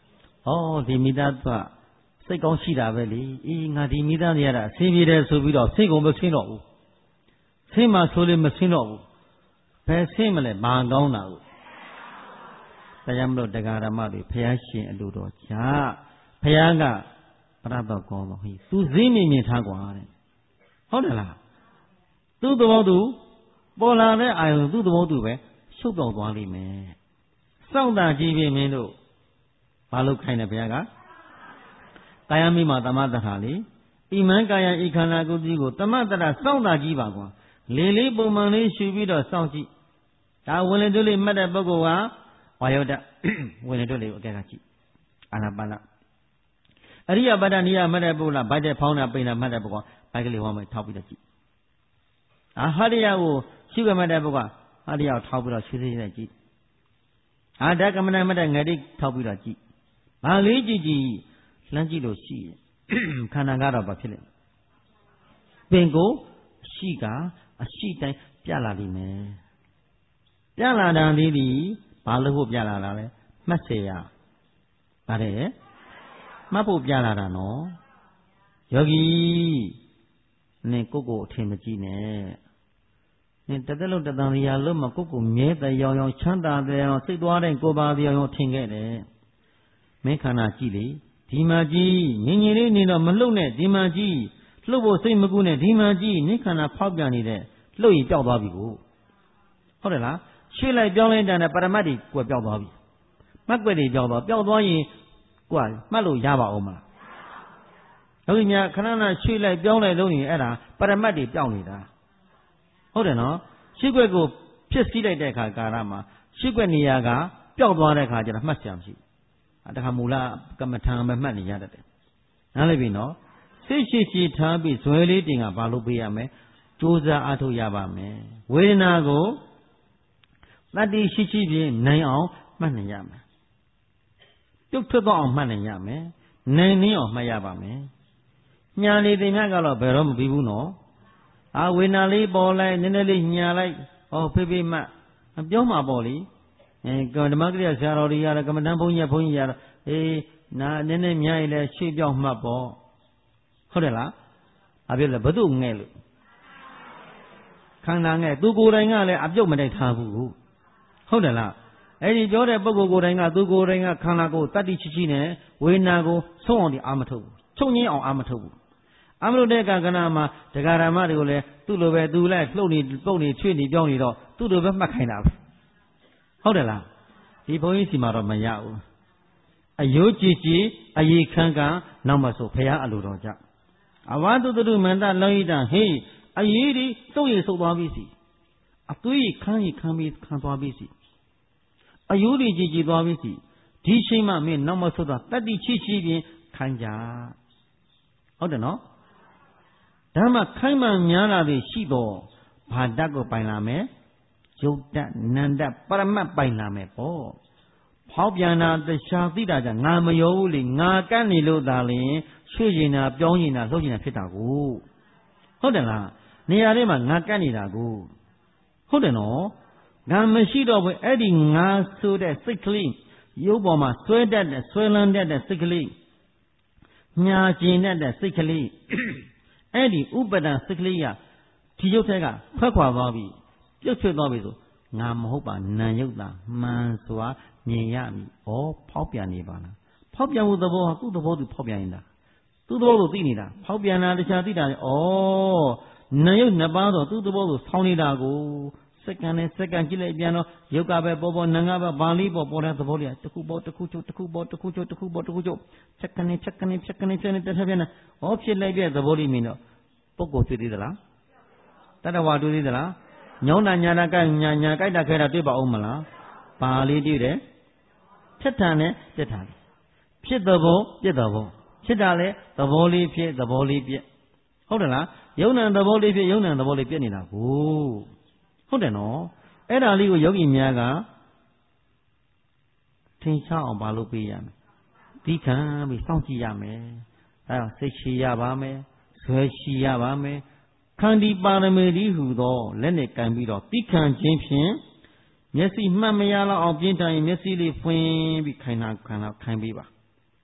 ဒီမိသားစုစိတ်ကောင်းရှိတာပဲလေအေးငါဒီမိသားစုရတာဆင်းပြေတယ်ဆိုပြီးတော့စိတ်ကုန်မဆင်းတော့ဘူးဆင်းမှဆိုလို့မဆင်းတော့ဘူးဘယ်ဆင်းမလဲဘာကောင်းတာကိုတရားမလို့တရားဓမ္မတွေဘုရားရှင်အလိုတော်ချဘုရားကပရတော့ကောင်းတော့ဟိသူဈေးမြင်ထားกว่าတဲ့ဟုတ်တယ်လားသူ့သဘောသူပေါ်လာတဲ့အာယုံသူ့သဘောသူပဲရှုပ်ပြောင်းသွားလိမ့်မယ်စောင့်တာကြည့်ပြီးမင်းတို့ဘာလို့ခိုင်းတယ်ဘုရားကကာယမိမာသမတ္တဟာလေဣမံကာယဤခန္ဓာကိုယ်ကြီးကိုသမတ္တရစောင့်တာကြည့်ပါကွာလေးပုံမှန်လေးရှုပြီးတော့စောင့်ကြည့်ဒါဝင်လေတို့လေးမှတ်တဲ့ပုဂ္ဂိုလ်ကဝါယောဒဝင်လေတို့လေးကိုအကဲကကြည့်အာနာပါနအရိယပဒနိယမှတ်တဲ့ပုဂ္ဂိုလ်ကဘိုက်တဲ့ဖောင်းတာပိန်တာမှတ်တဲ့ပုဂ္ဂိုလ်ဘိုက်ကလေးဝမ်းမဲ့ထောက်ပြီးတော့ကြည့်ဟာရိယကိုရှုကမှတ်တဲ့ပုဂ္ဂိုလ်ဟာရိယကိုထောက်ပြီးတော့ရှုသေးတယ်ကြည့်ဓကမဏမှတ်တဲ့ငတိထောက်ပြီးတော့ကြည့်ဘာလေးကြည့်ကြည့်လှမ်းကြည့်လို့ရှိရင်ခန္ဓာကတော့ဘာဖြစ်လဲပင်ကိုရှိကအရှိတိုင်းပြလာလိမ့်မယ်ပြလာတာလေးဒီဘာလို့ဖို့ပြလာတာလဲမှတ်เสียရပါတယ်မှတ်ဖို့ပြလာတာနော်ယောဂီနင်ကိုအထင်မကြီးနဲ့နင်တသက်လုံးတသံရာလုံးမှာကိုမြဲတဲ့ရောင်ရောင်ချမ်းသာတဲ့ရောင်စိတ်သွားတဲ့ကိုပါတဲ့ရောင်ထင်ခဲ့တယ်မင်းခန္ဓာကြည့်လေဒီမှာကြည့်ငြင်းငြင်းလေးနေတော့မလှုပ်နဲ့ဒီမှာကြည့်လှုပ်ဖို့စိတ်မကူးနဲ့ဒီမှာကြည့်မင်းခန္ဓာဖောက်ပြန်နေတဲ့လှုပ်ရင်ပျောက်သွားပြီကိုဟုတ်တယ်လားရွှေ့လိုက်ပြောင်းလိုက်တဲ့ပရမတ်တွေကွယ်ပျောက်သွားပြီမှတ်ကွယ်တွေပျောက်သွားရင်ကွာမှတ်လို့ရပါအောင်မလားဟုတ်ပြီများခဏခဏရွှေ့လိုက်ပြောင်းလိုက်လို့ရင်အဲ့ဒါပရမတ်တွေပျောက်နေတာဟုတ်တယ်နော်ရွှေ့ကွက်ကိုဖြစ်စည်းလိုက်တဲ့အခါကာလမှာရွှေ့ကွက်နေရာကပျောက်သွားတဲ့အခါကျတော့မှတ်စရာမရှိတခါမူလကမ္မထာမမှတ်နေရတတ်တယ်နားလည်ပြီနော်စိတ်ရှိထားပြီးဇွဲလေးတင်ကဘာလို့ပေးရမလဲကြိုးစားအားထုတ်ရပါမယ်ဝေဒနာကိုတတ္တိရှိဖြင့်နိုင်အောင်မှတ်နေရမယ်ပြုတ်ထွက်သွားအောင်မှတ်နေရမယ်နိုင်နေအောင်မှတ်ရပါမယ်ညာနေတင်များကတော့ဘယ်တော့မပြီးဘူးနော်ဝေဒနာလေးပေါ်လိုက်နည်းနည်းလေးညာလိုက်ဖေးဖေးမှတ်ပြောမှာပေါ့လေဓမ္မကရိယာဆရာတော်တွေရတယ်ကမ္မဋ္ဌာန်းဘုန်းကြီးရတော့နာနည်းနည်းများရင်လည်းရှေ့ပြောင်းမှတ်ပေါ့ဟုတ်တယ်လားဘာဖြစ်လဲဘသူငဲ့လို့ခန္ဓာငဲ့သူကိုယ်တိုင်ကလည်းအပြုတ်မတိုက်ထားဘူးဟုတ်တယ်လားအဲ့ဒီပြောတဲ့ပုဂ္ဂိုလ်ကိုယ်တိုင်ကသူကိုယ်တိုင်ကခန္ဓာကိုယ်တတ္တိရှိနဲ့ဝေဒနာကိုဆုံးအောင်ဒီအာမထုတ်ဘူးချုပ်ငင်းအောင်အာမထုတ်ဘူးအာမထုတ်တဲ့ကဏ္ဍမှာတရားဓမ္မတွေကိုလည်းသူ့လိုပဲသူလိုက်လှုပ်နေပုတ်နေချွေ့နေပြောင်းနေတော့သူ့လိုပဲမှတ်ခိုင်းတာပဲဟုတ်တယ်လားဒီဘုန်းကြီးစီမှာတော့မရဘူးအယိုးကြည်ကြည်အယေခန်းကနောက်မှဆိုဖရာအလိုတော်ကြအဝါတုတုမန္တလောဟိတဟေးအရေးဒီစုပ်ရည်စုပ်သွားပြီစီအသွေးခမ်းပြီးခမ်းသွားပြီစီအယိုးကြည်ကြည်သွားပြီစီဒီချိန်မှမင်းနောက်မှဆိုတော့တတ္တိရှိဖြင့်ခိုင်းကြဟုတ်တယ်နော်ဒါမှခိုင်းမှများလာပြီရှိတော့ဘာတတ်ကိုပိုင်လာမယ်ယုတ်တနန္တပရမတ်ပိုင်လာမယ်ပေါ့ဖောက်ပြန်တာတခြားသိတာကြငါမရောဘူးလေငါကန့်နေလို့သာလင်ရွှေ့ရင်တာပြောင်းရင်တာလှုပ်ရင်တာဖြစ်တာကိုဟုတ်တယ်လားနေရာထဲမှာငါကန့်နေတာကိုဟုတ်တယ်နော်ငါမရှိတော့ဘူးအဲ့ဒီငါဆိုတဲ့စိတ်ကလေးရုပ်ပေါ်မှာဆွဲတတ်တဲ့ဆွဲလန်းတတ်တဲ့စိတ်ကလေးညာကျင်တတ်တဲ့စိတ်ကလေးအဲ့ဒီဥပဒံစိတ်ကလေးကဒီရုပ်ထဲကထွက်ခွာသွားပြီပြုတ်ထွက်သွားပြီဆိုငါမဟုတ်ပါနာယုတ်တာမှန်စွာမြင်ရမည်။ဖောက်ပြန်နေပါလား။ဖောက်ပြန်မှုသဘောဟာသူ့သဘောသူဖောက်ပြန်နေတာ။သူ့သဘောသူသိနေတာ။ဖောက်ပြန်တာတခြားသိတာလေ။နာယုတ်နှစ်ပါးတော့သူ့သဘောသူဆောင်းနေတာကိုစက္ကန့်နဲ့စက္ကန့်ကြည့်လိုက်ပြန်တော့ယုတ်ကပဲပေါ်နာငါပဲဘာလေးပေါ်တဲ့သဘောလေးတစ်ခုပေါ်တစ်ခုချုပ်တစ်ခုပေါ်တစ်ခုချုပ်တစ်ခုပေါ်တစ်ခုချုပ်ချက်ကနေတက်ထပြန်နေဖြစ်လိုက်တဲ့သဘောလေးမြင်တော့ပုဂ္ဂိုလ်တွေ့သေးသလား။တတ္တဝါတွေ့သေးသလား။ညောင်းတာညာတာကြိုက်ညာကြိုက်တာခဲတာတွေ့ပါအောင်မလား။ဘာလေးတွေ့တယ်။ဖြစ်တာနဲ့ပြစ်တာလေဖြစ်သဘောပြစ်သဘောဖြစ်တာလေသဘောလေးဖြစ်သဘောလေးပြစ်ဟုတ်တယ်လားယုံ nant သဘောလေးဖြစ်ယုံ nant သဘောလေးပြစ်နေတာကိုဟုတ်တယ်နော်အဲ့ဒါလေးကိုယောဂီများကထင်ရှားအောင်ဘာလို့ပေးရမလဲဒီခံပြီးစောင့်ကြည့်ရမယ်အဲဒါစိတ်ရှိရပါမယ်ဇွဲရှိရပါမယ်ခန္တီပါရမီဒီဟူသောလက်နဲ့ကင်ပြီးတော့တိခံခြင်းဖြင့်မျက်စိမှတ်မရတော့အောင်ပြင်းထန်ရင်မျက်စိလေးဖွင့်ပြီးခိုင်းပေးပါ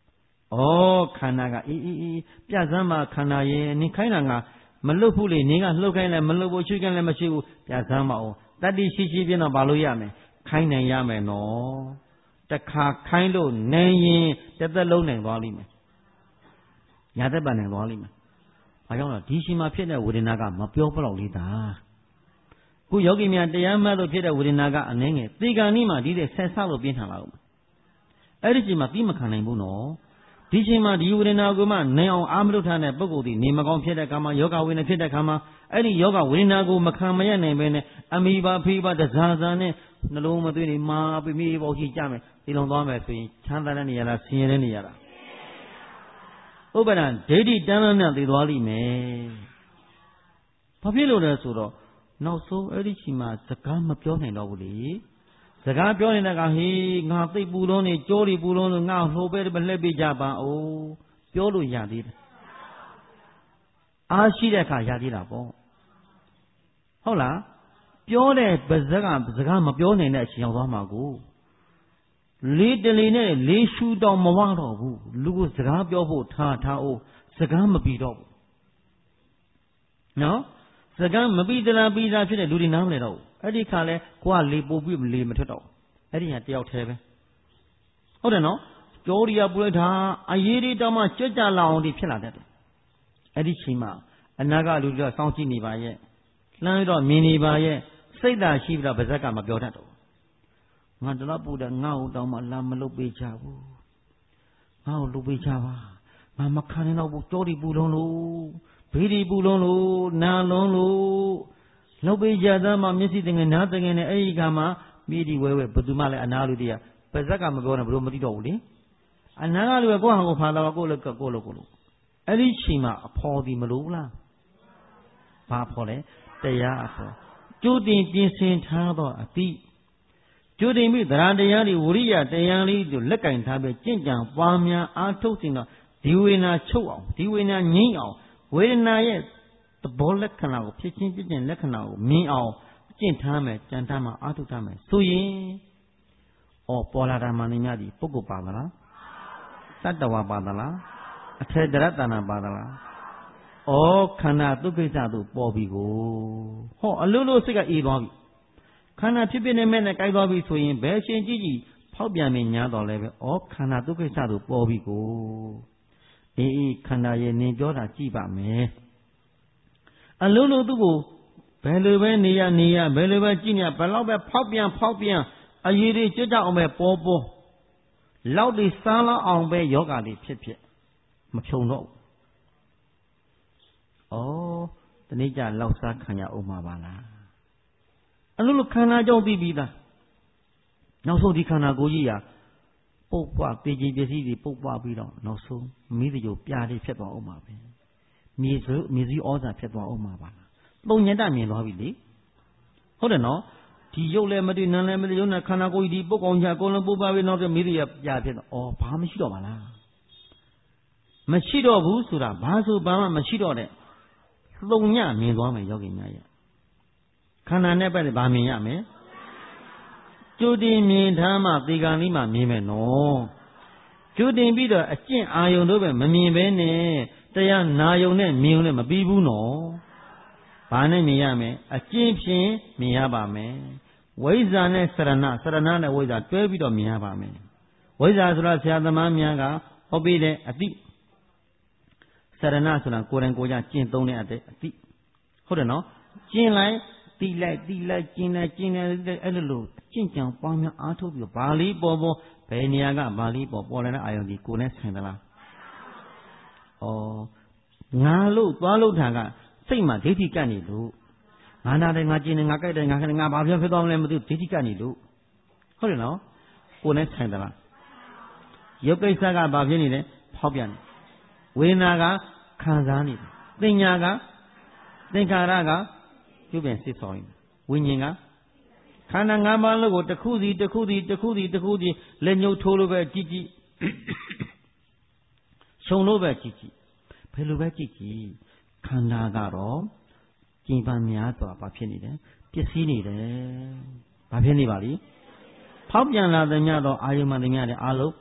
ခန္ဓာကပြစမ်းပါခန္ဓာရဲ့နင်ခိုင်းတာငါမလွတ်ဘူးလေနင်ကလှုပ်ခိုင်းလဲမလှုပ်ဘူးချွေးခိုင်းလဲမရှိဘူးပြစမ်းပါအောင်တတ္တိရှိပြင်းတော့ဘာလို့ရမယ်ခိုင်းနိုင်ရမယ်နော်တခါခိုင်းလို့နိုင်ရင်တစ်သက်လုံးနိုင်သွားလိမ့်မယ်ညာသက်ပါနိုင်သွားလိမ့်မယ်ဘာကြောင့်လဲဒီရှင်မှာဖြစ်တဲ့ဝေဒနာကမပြောပလောက်လေးတာခုယောဂီများတရားမှတ်လို့ဖြစ်တဲ့ဝေဒနာကအနှဲငယ်သေကံဤမှာဒီတဲ့ဆက်ဆောက်လို့ပြင်းထန်လာတော့အဲ့ဒီချိန်မှာပြီးမခံနိုင်ဘူးနော်ဒီချိန်မှာဒီဝေဒနာကိုမှနိုင်အောင်အာမလို့ထားတဲ့ပုဂ္ဂိုလ်ဒီနေမကောင်းဖြစ်တဲ့ခါမှာယောဂဝေဒနာဖြစ်တဲ့ခါမှာအဲ့ဒီယောဂဝေဒနာကိုမခံမရနိုင်ပဲနဲ့အမိပါဖိပါတစားစားနဲ့နှလုံးမသွေးနေမာပြီးမိပေါ့ရှိကြမယ်ဒီလုံသွားမယ်ဆိုရင်ချမ်းသာတဲ့နေရာလားဆင်းရဲတဲ့နေရာလားဥပ္ပဒံဒိဋ္ဌိတမ်းမှန်သိသွားလိမ့်မယ်ဘာဖြစ်လို့လဲဆိုတော့နောက်ဆုံးအဲ့ဒီချိန်မှာစကားမပြောနိုင်တော့ဘူးလေစကားပြောနေတာကဟေးငါသိပ်ပူလုံးနေကြောတွေပူလုံးလို့ငါဟိုပဲမလှည့်ပေးကြပါဦးပြောလို့ရသေးတယ်အားရှိတဲ့အခါရသေးတာပေါ့ဟုတ်လားပြောတဲ့ပါဇက်ကစကားမပြောနိုင်တဲ့အချိန်ရောက်သွားမှာကိုလေးတလီနဲ့လေးရှူတော့မဝတော့ဘူးလူကိုစကားပြောဖို့ထားအိုးစကားမပြီးတော့ဘူးနော်စကားမပြီးသလားပြီးသားဖြစ်တဲ့လူတွေနားမလဲတော့ဘူးအဲ့ဒီခါလဲကိုကလေပို့ပြီးလေမထွက်တော့အဲ့ဒီဟာတယောက်တည်းပဲဟုတ်တယ်နော်ကြောရီကပူလိုက်တာအရေးတွေတောင်မှကြွကြလာအောင်ဒီဖြစ်လာတတ်တယ်အဲ့ဒီချိန်မှာအနာကလူတွေစောင့်ကြည့်နေပါရဲ့လှမ်းတော့မြင်နေပါရဲ့စိတ်သာရှိပြီးတော့ဗဇက်ကမပြောတတ်တော့ငါတလားပူတယ်ငါ့ကိုတောင်မှလာမလုပ်ပေးချဘူးငါ့ကိုလုပ်ပေးချပါငါမခံနိုင်တော့ဘူးကြောရီပူလုံးလို့ဘေးဒီပူလုံးလို့နာလုံးလို့လုပ်ပေးကြသားမှမျက်စိတငယ်နားတငယ်နဲ့အဲ့ဒီကမှမိဒီဝဲဘယ်သူမှလည်းအနာလူတွေကပါဇက်ကမပြောနဲ့ဘယ်လိုမသိတော့ဘူးလေအနာကလူကကိုယ့်ဟာကိုဖာလာကိုလို့အဲ့ဒီချိန်မှာအဖော်ဒီမလို့လားဘာဖော်လဲတရားအဖော်ကျိုးတင်ပြင်ဆင်ထားတော့အတိကျိုးတင်ပြီးသရတရားတွေဝိရိယတရားလေးတို့လက်ကင်ထားပြီးကြင့်ကြံပွားများအားထုတ်sinတော့ဒီဝေဒနာချုပ်အောင်ဒီဝေဒနာငြိမ့်အောင်ဝေဒနာရဲ့သဘောလက္ခဏာကိုဖြစ်ချင်းပြည့်ချင်းလက္ခဏာကိုမြင်အောင်ကျင့်ထားမယ်ကြံထားမယ်အားထုတ်ထားမယ်ဆိုရင်ပေါ်လာတာမှန်နေများဒီပုဂ္ဂိုလ်ပါသလားတတ္တဝါပါသလားအထေတရတနာပါသလားခန္ဓာဒုက္ခိစ္စတို့ပေါ်ပြီကိုအလိုလိုစိတ်ကအေးသွားပြီခန္ဓာဖြစ်ဖြစ်နေမဲ့နဲ့ကြိုက်သွားပြီဆိုရင်ဘယ်ရှင်ကြည့်ကြည့်ဖောက်ပြန်နေ냐တော့လဲပဲခန္ဓာဒုက္ခိစ္စတို့ပေါ်ပြီကိုအေးခန္ဓာရဲ့နင်ပြောတာကြည့်ပါမယ်အလိုလိုသူ့ကိုဘယ်လိုပဲနေရဘယ်လိုပဲကြည့်နေဘယ်လောက်ပဲဖောက်ပြန်အရေးတွေကြွကြအောင်ပဲပေါ်လောက်တွေစားလောက်အောင်ပဲယောဂါတွေဖြစ်မဖြုံတော့တနေ့ကျလောက်စားခံရအောင်မှာပါလားအလိုလိုခန္ဓာကြောင့်ပြီးပြီးသားနောက်ဆုံးဒီခန္ဓာကိုယ်ကြီးဟာပုတ်ပွားပေကြီးပစ္စည်းတွေပုတ်ပွားပြီးတော့နောက်ဆုံးမိတကြိုပြားတွေဖြစ်သွားအောင်မှာပဲမြေစည်းဩဇာဖြစ်သွားအောင်မှာပါလားပုံညတမြင်သွားပြီလေဟုတ်တယ်နော်ဒီရုပ်လည်းမတွေ့နာမ်လည်းမတွေ့ရုပ်နဲ့ခန္ဓာကိုယ်ကြီးဒီပုတ်ကောင်ချအကုန်လုံးပုတ်ပွားပြီးနောက်ဆုံးမိတရပြားဖြစ်တော့ဘာမှမရှိတော့ပါလားမရှိတော့ဘူးဆိုတာဘာဆိုဘာမှမရှိတော့တဲ့သုံညမြင်သွားမယ်ယောဂီများရဲ့ခန္ဓာနဲ့ပဲဗာမြင်ရမယ်ကျိုးတင်မြင်ထားမှသေကံလေးမှမြင်မယ်နော်ကျိုးတင်ပြီးတော့အကျင့်အာယုံတို့ပဲမမြင်ပဲနဲ့တရားနာယုံနဲ့မြင်ုံနဲ့မပြီးဘူးနော်ဘာနဲ့မြင်ရမယ်အကျင့်ဖြင့်မြင်ရပါမယ်ဝိဇ္ဇာနဲ့စရဏနဲ့ဝိဇ္ဇာတွဲပြီးတော့မြင်ရပါမယ်ဝိဇ္ဇာဆိုတာဆရာသမားများကဟောပြီးတဲ့အတိစရဏဆိုတာကိုယ်တိုင်ကိုယ်ကျကျင့်သုံးတဲ့အတိဟုတ်တယ်နော်ကျင့်လိုက်တီးလိုက်ကျင့်လိုက်အဲ့လိုကျင့်ကြံပွားများအားထုတ်ပြီးဘာလေးပေါ်ဘယ်နေရာကဘာလေးပေါ်လာတဲ့အာယုံဒီကိုယ်နဲ့ဆိုင်သလားငါလို့သွားလို့တာကစိတ်မှာဒိဋ္ဌိကပ်နေလို့ငါနာတယ်ငါကျင်တယ်ငါကြိုက်တယ်ငါခဏငါဘာပြောဖြစ်သွားမလဲမသိဘူးဒိဋ္ဌိကပ်နေလို့ဟုတ်တယ်နော်ကိုယ်နဲ့ဆိုင်သလားယုတ်ကိစ္စကဘာဖြစ်နေလဲဖောက်ပြန်နေဝေဒနာကခံစားနေတယ်သင်ညာကသင်္ခါရကပြုပြင်စစ်ဆောင်နေဝိညာဉ်ကခန္ဓာ၅ပါးလုံးကိုတစ်ခုစီလက်ညှိုးထိုးလို့ပဲကြည့်ရှုံလို့ပဲကြည့်ဘယ်လိုပဲကြည့်ခန္ဓာကတော့ကျင်ပန်းများစွာဘာဖြစ်နေတယ်ပျက်စီးနေတယ်ဘာဖြစ်နေပါလိဖောက်ပြန်လာတဲ့ညတော့အာယုံမှန်တဲ့ညတဲ့အားလုံးပ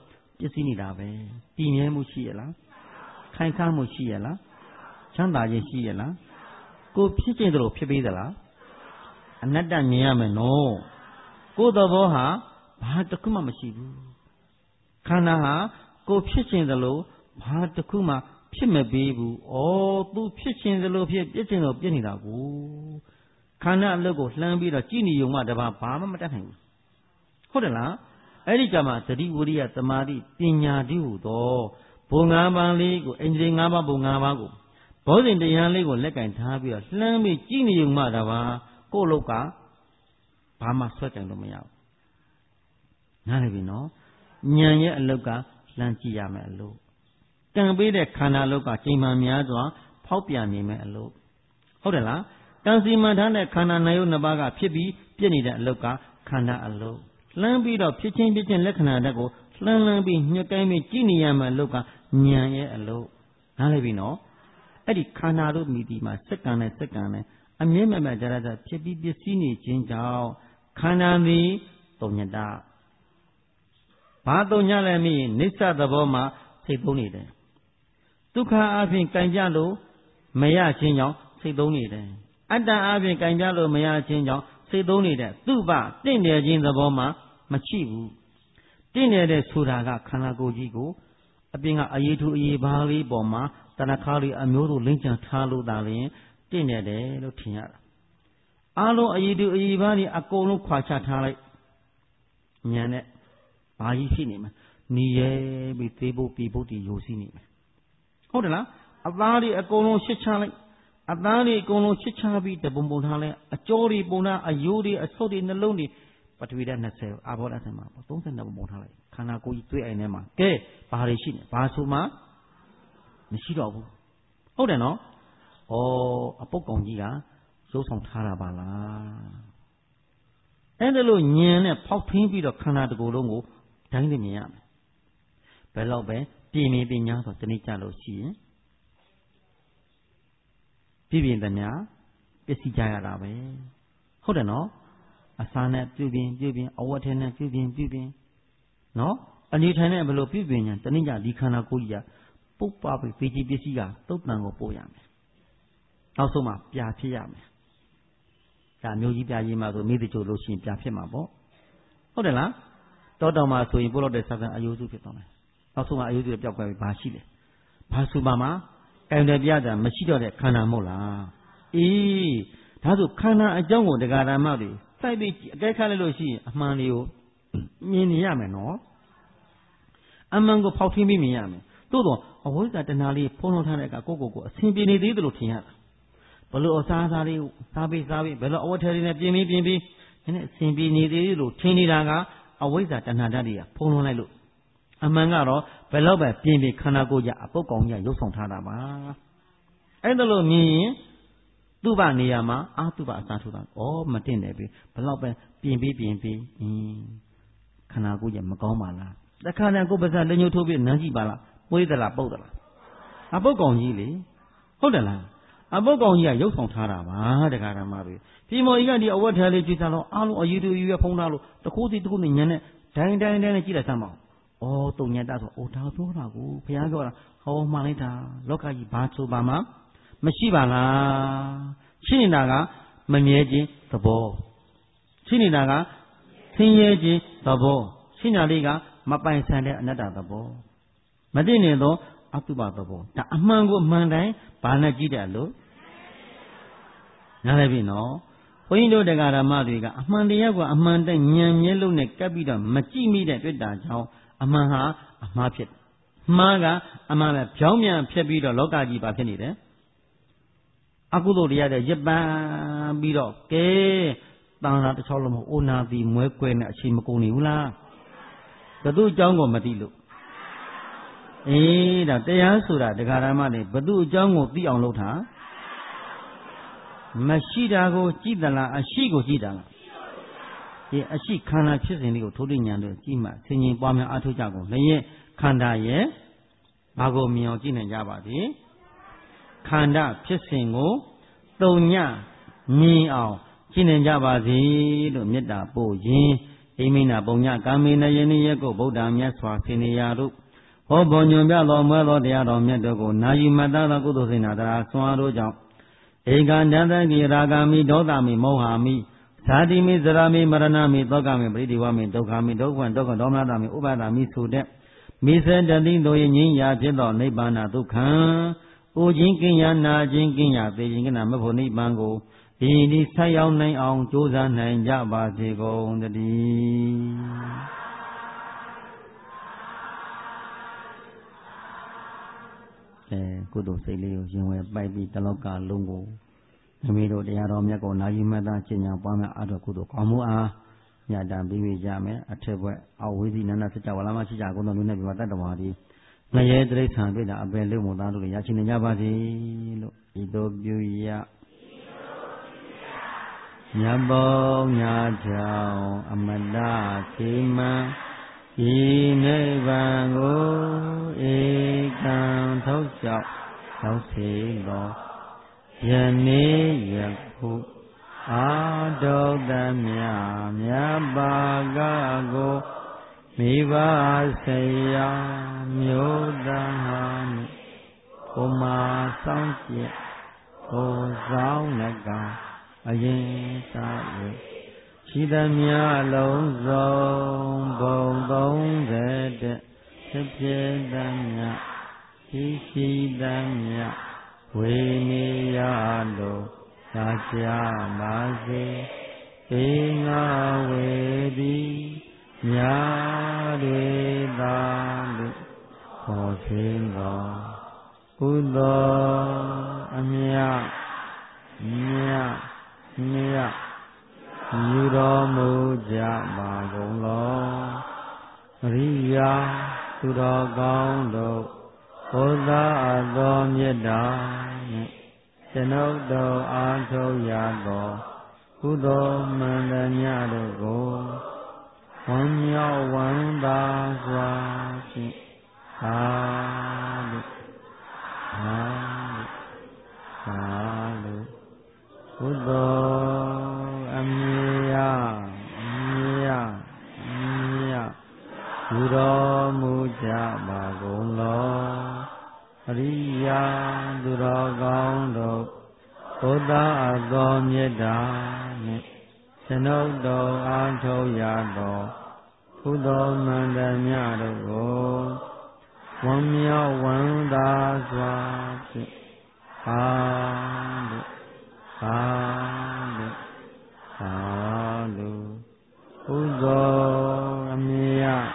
စ္စည်းနေတာပဲတည်မြဲမှုရှိရလားခိုင်ခန့်မှုရှိရလားချမ်းသာခြင်းရှိရလားကိုဖြစ်ခြင်းတို့ဖြစ်ပေးသလားအနတ္တမြင်ရမယ်နော်ကိုယ်သဘောဟာဘာတစ်ခုမှမရှိဘူးခန္ဓာဟာကိုဖြစ်ခြင်းတို့ဘာတစ်ခုမှဖြစ်မပေးဘူးဩသူဖြစ်ခြင်းတို့ဖြစ်ပြည့်ခြင်းတို့ပြည့်နေတာကိုခန္ဓာအလုပ်ကိုလှမ်းပြီးတော့ကြည်နေုံမှတပါဘာမှမတတ်နိုင်ဘူးဟုတ်တယ်လားအဲ့ဒီကမှသတိဝိရိယသမာဓိပညာတိဟုသောဘုံ၅ပါးလေးကိုအင်္ဂလိပ်၅ပါးဘုံ၅ပါးကိုဘောဇဉ်တရားလေးကိုလက်ကင်ထားပြီးတော့လှမ်းပြီးကြည်နေုံမှတပါကိုယ့်လောက်ကဘာမှဆွဲကြံလို့မရဘူးနားလည်ပြီနော်ဉာဏ်ရဲ့အလောက်ကလှမ်းကြည့်ရမယ်အလို့ကံပေးတဲ့ခန္ဓာလောက်ကချိန်မှန်များစွာဖောက်ပြန်နေမယ်အလို့ဟုတ်တယ်လားကံစီမံထားတဲ့ခန္ဓာနာယုနှစ်ပါးကဖြစ်ပြီးပြည့်နေတဲ့အလောက်ကခန္ဓာအလို့လှမ်းပြီးတော့ဖြစ်ချင်းပြည့်ချင်းလက္ခဏာတက်ကိုလှမ်းပြီးညှက်ကိုင်းပြီးကြည့်နေရမယ်အလောက်ကဉာဏ်ရဲ့အလို့နားလည်ပြီနော်အဲ့ဒီခန္ဓာတို့မိတီမှာစက္ကန့်နဲ့စက္ကန့်နဲ့အမြဲမကြရတဲ့ဖြစ်ပြီးပစ္စည်းနေခြင်းကြောင့်ခန္ဓာသည်တုံညတဘာတုံညလည်းမင်းနိစ္စသဘောမှာစိတ်သုံးနေတယ်ဒုက္ခအပြင်ကံကြလို့မရခြင်းကြောင့်စိတ်သုံးနေတယ်အတ္တအပြင်ကံကြလို့မရခြင်းကြောင့်စိတ်သုံးနေတယ်သူ့ဘတင့်တယ်ခြင်းသဘောမှာမရှိဘူးတင့်တယ်တဲ့ဆိုတာကခန္ဓာကိုယ်ကြီးကိုအပြင်ကအရေးထူးအရေးပါလေးပေါ်မှာတဏှာလေးအမျိုးတို့လိမ့်ချထားလို့သာလျှင်တင့်တယ်လို့ထင်ရတာအားလုံးအရေးထူးအရေးပါလေးအကုန်လုံးခွာချထားလိုက်ဉာဏ်နဲ့ဘာကြီးရှိနေမှာနေရဲပြီးသေးဖို့ပြေဖို့တည်ယိုစီးနေမယ်ဟုတ်တယ်လားအသားတွေအကုန်လုံးရှစ်ချလိုက်အသားတွေအကုန်လုံးရှစ်ချပြီးတပုံပုံထားလိုက်အကြောတွေပုံထားအယိုးတွေအဆုပ်တွေနှလုံးတွေပထဝီဓာတ်20အာဘောဓာတ်10မှာ32ပုံပုံထားလိုက်ခန္ဓာကိုယ်ကြီးသွေးအိမ်ထဲမှာကဲဘာတွေရှိနေဘာဆိုမှမရှိတော့ဘူးဟုတ်တယ်နော်ဩအပုတ်ကောင်ကြီးကရုပ်ဆောင်ထားတာပါလားအဲ့ဒါလို့ညင်နဲ့ဖောက်ထင်းပြီးတော့ခန္ဓာတစ်ကိုယ်လုံးကိုတိုင်းသိမြင်ရမယ်ဘယ်တော့ပဲပြင်ပညာဆိုတနည်းကြလို့ရှိရင်ပြင်သမျှပစ္စည်းကြရတာပဲဟုတ်တယ်နော်အစာနဲ့ပြုပြင်အဝတ်ထဲနဲ့ပြုပြင်နော်အနေထိုင်နဲ့ဘယ်လိုပြုပြင်ညာတနည်းကြဒီခန္ဓာကိုယ်ကြီးကပုတ်ပါပြီးပေကြီးပစ္စည်းကတုတ်တန်ကိုပို့ရမယ်နောက်ဆုံးမှပြာဖြစ်ရမယ်ဒါမျိုးကြီးပြာကြီးမှဆိုမိတချို့လို့ရှိရင်ပြာဖြစ်မှာပေါ့ဟုတ်တယ်လားတောတောင်မှာဆိုရင်ပို့လို့တဲ့ဆက်ဆံအယိုးစုဖြစ်သွားမယ်နောက်ဆုံးမှအယိုးစုပျောက်သွားပြီဘာရှိလဲဘာဆိုပါမှာကံတယ်ပြတာမရှိတော့တဲ့ခန္ဓာမဟုတ်လားအေးဒါဆိုခန္ဓာအကြောင်းကိုတရားဓမ္မတွေစိုက်ပြီးအကဲခတ်လိုက်လို့ရှိရင်အမှန်လေးကိုမြင်နေရမယ်နော်အမှန်ကိုဖောက်ထင်းပြီးမြင်ရမယ်သို့တော့အဝိဇ္ဇာတဏှာလေးဖုံးလွှမ်းထားတဲ့အခါကိုအဆင်ပြေနေသေးတယ်လို့ထင်ရတာဘလို့အစားလေးစားပြီးဘယ်လိုအဝတ်ထည်တွေနဲ့ပြင်ပြီးနည်းနည်းအဆင်ပြေနေသေးလို့ထင်နေတာကအဝိဇ္ဇာတဏှာဓာတ်တွေကဖုံးလွှမ်းလိုက်လို့အမှန်ကတော့ဘယ်တော့ပဲပြင်ခန္ဓာကိုယ်ကြအပုတ်ကောင်ကြီးရုပ်ဆောင်ထားတာပါအဲ့ဒါလို့မြင်ရင်သူ့ဘာနေရာမှာသူ့ဘာအစားထိုးတာမတင်တယ်ပြီဘယ်တော့ပဲပြင်ခန္ဓာကိုယ်ကြီးမကောင်းပါလားတခါတည်းကိုယ်ပါးစပ်လက်ညှိုးထိုးပြီးနမ်းကြည့်ပါလားမွေးသလားပုတ်သလားအပုတ်ကောင်ကြီးလေဟုတ်တယ်လားအပုတ်ကောင်ကြီးကရုပ်ဆောင်ထားတာပါတရားဓမ္မတွေဒီမော်ကြီးကဒီအဝတ်ထဲလေးကြည့်စားလို့အားလုံးအယူတူယူရဖုံးထားလို့တခုစီတခုနဲ့ညံနဲ့ဒိုင်းနဲ့ကြည့်လိုက်စမ်းပါတုံညတဆိုဒါပြောတာကိုဘုရားပြောတာဟောမှန်လိုက်တာလောကကြီးဘာဆိုပါမှမရှိပါလားရှိနေတာကမမြဲခြင်းသဘောရှိနေတာကဆင်းရဲခြင်းသဘောရှိနေတာလေးကမပိုင်ဆိုင်တဲ့အနတ္တသဘောမသိနေသောအတုပသဘောဒါအမှန်ကိုအမှန်တိုင်းဘာနဲ့ကြည့်တယ်လို့နားလည်ပြီနော်ဘုန်းကြီးတို့တရားဓမ္မတွေကအမှန်တရားကအမှန်တိုင်းဉာဏ်မျက်လုံးနဲ့ကပ်ပြီးတော့မကြည့်မိတဲ့တွေ့တာကြောင့်အမှန်ဟာအမှားဖြစ်တယ်မှားကအမှန်ပဲပြောင်းပြန်ဖြစ်ပြီးတော့လောကကြီးပါဖြစ်နေတယ်အကုသိုလ်တရားတွေရပန်းပြီးတော့ကဲတန်တာတစ်ချောင်းလုံးမအိုနာသည်မွဲကွဲနဲ့အချိန်မကုန်နေဘူးလားဘသူအကြောင်းကိုမသိလို့ဒါတရားဆိုတာတရားဓမ္မတွေဘသူအကြောင်းကိုသိအောင်လုပ်တာမရှိတာကိုကြည့်သလားအရှိကိုကြည့်တာလားဒီအရှိခန္ဓာဖြစ်စဉ်လေးကိုထိုးတိညာတို့ကြည့်မှဆင်ញင်ပွားများအားထုတ်ကြကုန်လည်းခန္ဓာရဲ့ဘာကိုမြင်အောင်ကြည့်နိုင်ကြပါသည်ခန္ဓာဖြစ်စဉ်ကိုတုံညမြင်အောင်ကြည့်နိုင်ကြပါစေလို့မေတ္တာပို့ရင်းအိမိနာပုံညကာမေနယနေ့ရက်ကိုဗုဒ္ဓမြတ်စွာဆင်နေရာတို့ဟောပေါ်ညွန်ပြတော်မွဲသောတရားတော်မြတ်တို့ကိုနာယူမှတ်သားသောကုသိုလ်စေနာတရားဆွမ်းအားတို့ကြောင့်ဧကန္တတကိရာဂာမိဒေါသမိမောဟမိဇာတိမိဇရာမိမရဏမိသောကမိပရိဒီဝမိဒုက္ခမိဒုက္ခဒုက္ခဒေါမနတာမိဥပါဒာမိဆိုတဲ့မိစေတတိတို့၏ငြိမ်းရာဖြစ်သောနိဗ္ဗာန်ဒုက္ခံ။အိုခြင်းကင်းရာနာခြင်းကင်းရာသေခြင်းကင်းရာမဖို့နိဗ္ဗာန်ကိုဒီဆက်ရောက်နိုင်အောင်ကြိုးစားနိုင်ကြပါစေကုန်သတည်း။ကုသိုလ်စိတ်လေးကိုရင်ဝယ်ပိုက်ပြီးတလောကလုံးကိုမိမိတို့တရားတော်မြတ်ကိုနာယူမှတ်သားကျင့်ကြံပွားများအားထုတ်ကုသိုလ်ကောင်းမှုအားမြတ်တမ်းပြီးကြမယ်အထက်ဘက်အောက်ဝိဇိနန္ဒစကြဝဠာမရှိကြကုန်သောမျိုးနဲ့ပြပါတတ်တော်သည်ငရဲတိရစ္ဆာန်တွေ့တာအပယ်လုံးမသားတို့ရရှိနေကြပါစေလို့ဤသို့ပြုရမြတ်ပေါင်းများကြောင့်အမတခေမံဤနိဗ္ဗာန်ကိုဧကံထုတ်လျှောက်ရောက်စေသောယနေ့ယခုအာတုတ္တမြမြတ်ပါကကိုမိဘဆရာမျိုးသားနှင့်ဘုမာဆောင်ကျက်ဘုဆောင်နကအရင်သာရရှိသမျှလုံးစုံဘုံ30ဖြစ်ဖြစ်သမျှရှိသမျှဝေနေရလို့သာကြပါစေေငါဝေသည်မြာတွေသာလူခေါ်ခြင်းသောကုသိုလ်အမြတ်ယူတော်မူကြပါကုန်လောအရိယာသူတော်ကောင်းတို့ဘုရားသောမေတ္တာနှင့်ကျွန်ုပ်တို့အားထုတ်ရသောကုသိုလ်မှန်သမျှတို့ကိုဝမ်းမြောက်ဝမ်းသာစွာဖြင့်သာဓုကုသိုလ်အမြတ်ယူတော်မူကြပါကုန်လောအရိယာသူတော်ကောင်းတို့ဘုရားသောမေတ္တာနှင့်ကျွန်ုပ်တို့အားထုတ်ရသောကုသိုလ်မှန်သမျှတို့ကိုဝမ်းမြောက်ဝမ်းသာစွာဖြင့်သာဓုကုသိုလ်အမြတ်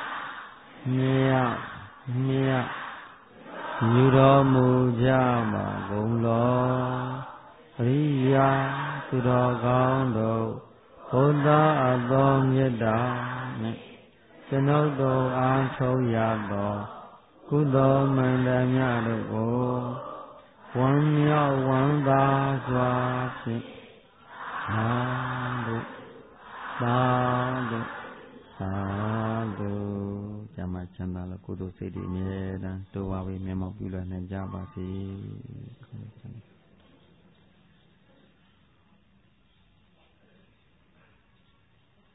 ယူတော်မူကြပါကုန်လောအရိယာသူတော်ကောင်းတို့ဘုရားသောမေတ္တာနှင့်ကျွန်ုပ်တို့အားထုတ်ရသောကုသိုလ်မှန်သမျှတို့ကိုဝမ်းမြောက်ဝမ်းသာစွာဖြင့်သာဓုကျမ်းမာချမ်းသာလို့ကုသိုလ်စိတ်တွေအမြဲတမ်းတိုးဝါးပြီးမျက်မှောက်ပြုလွယ်နိုင်ကြပါစေ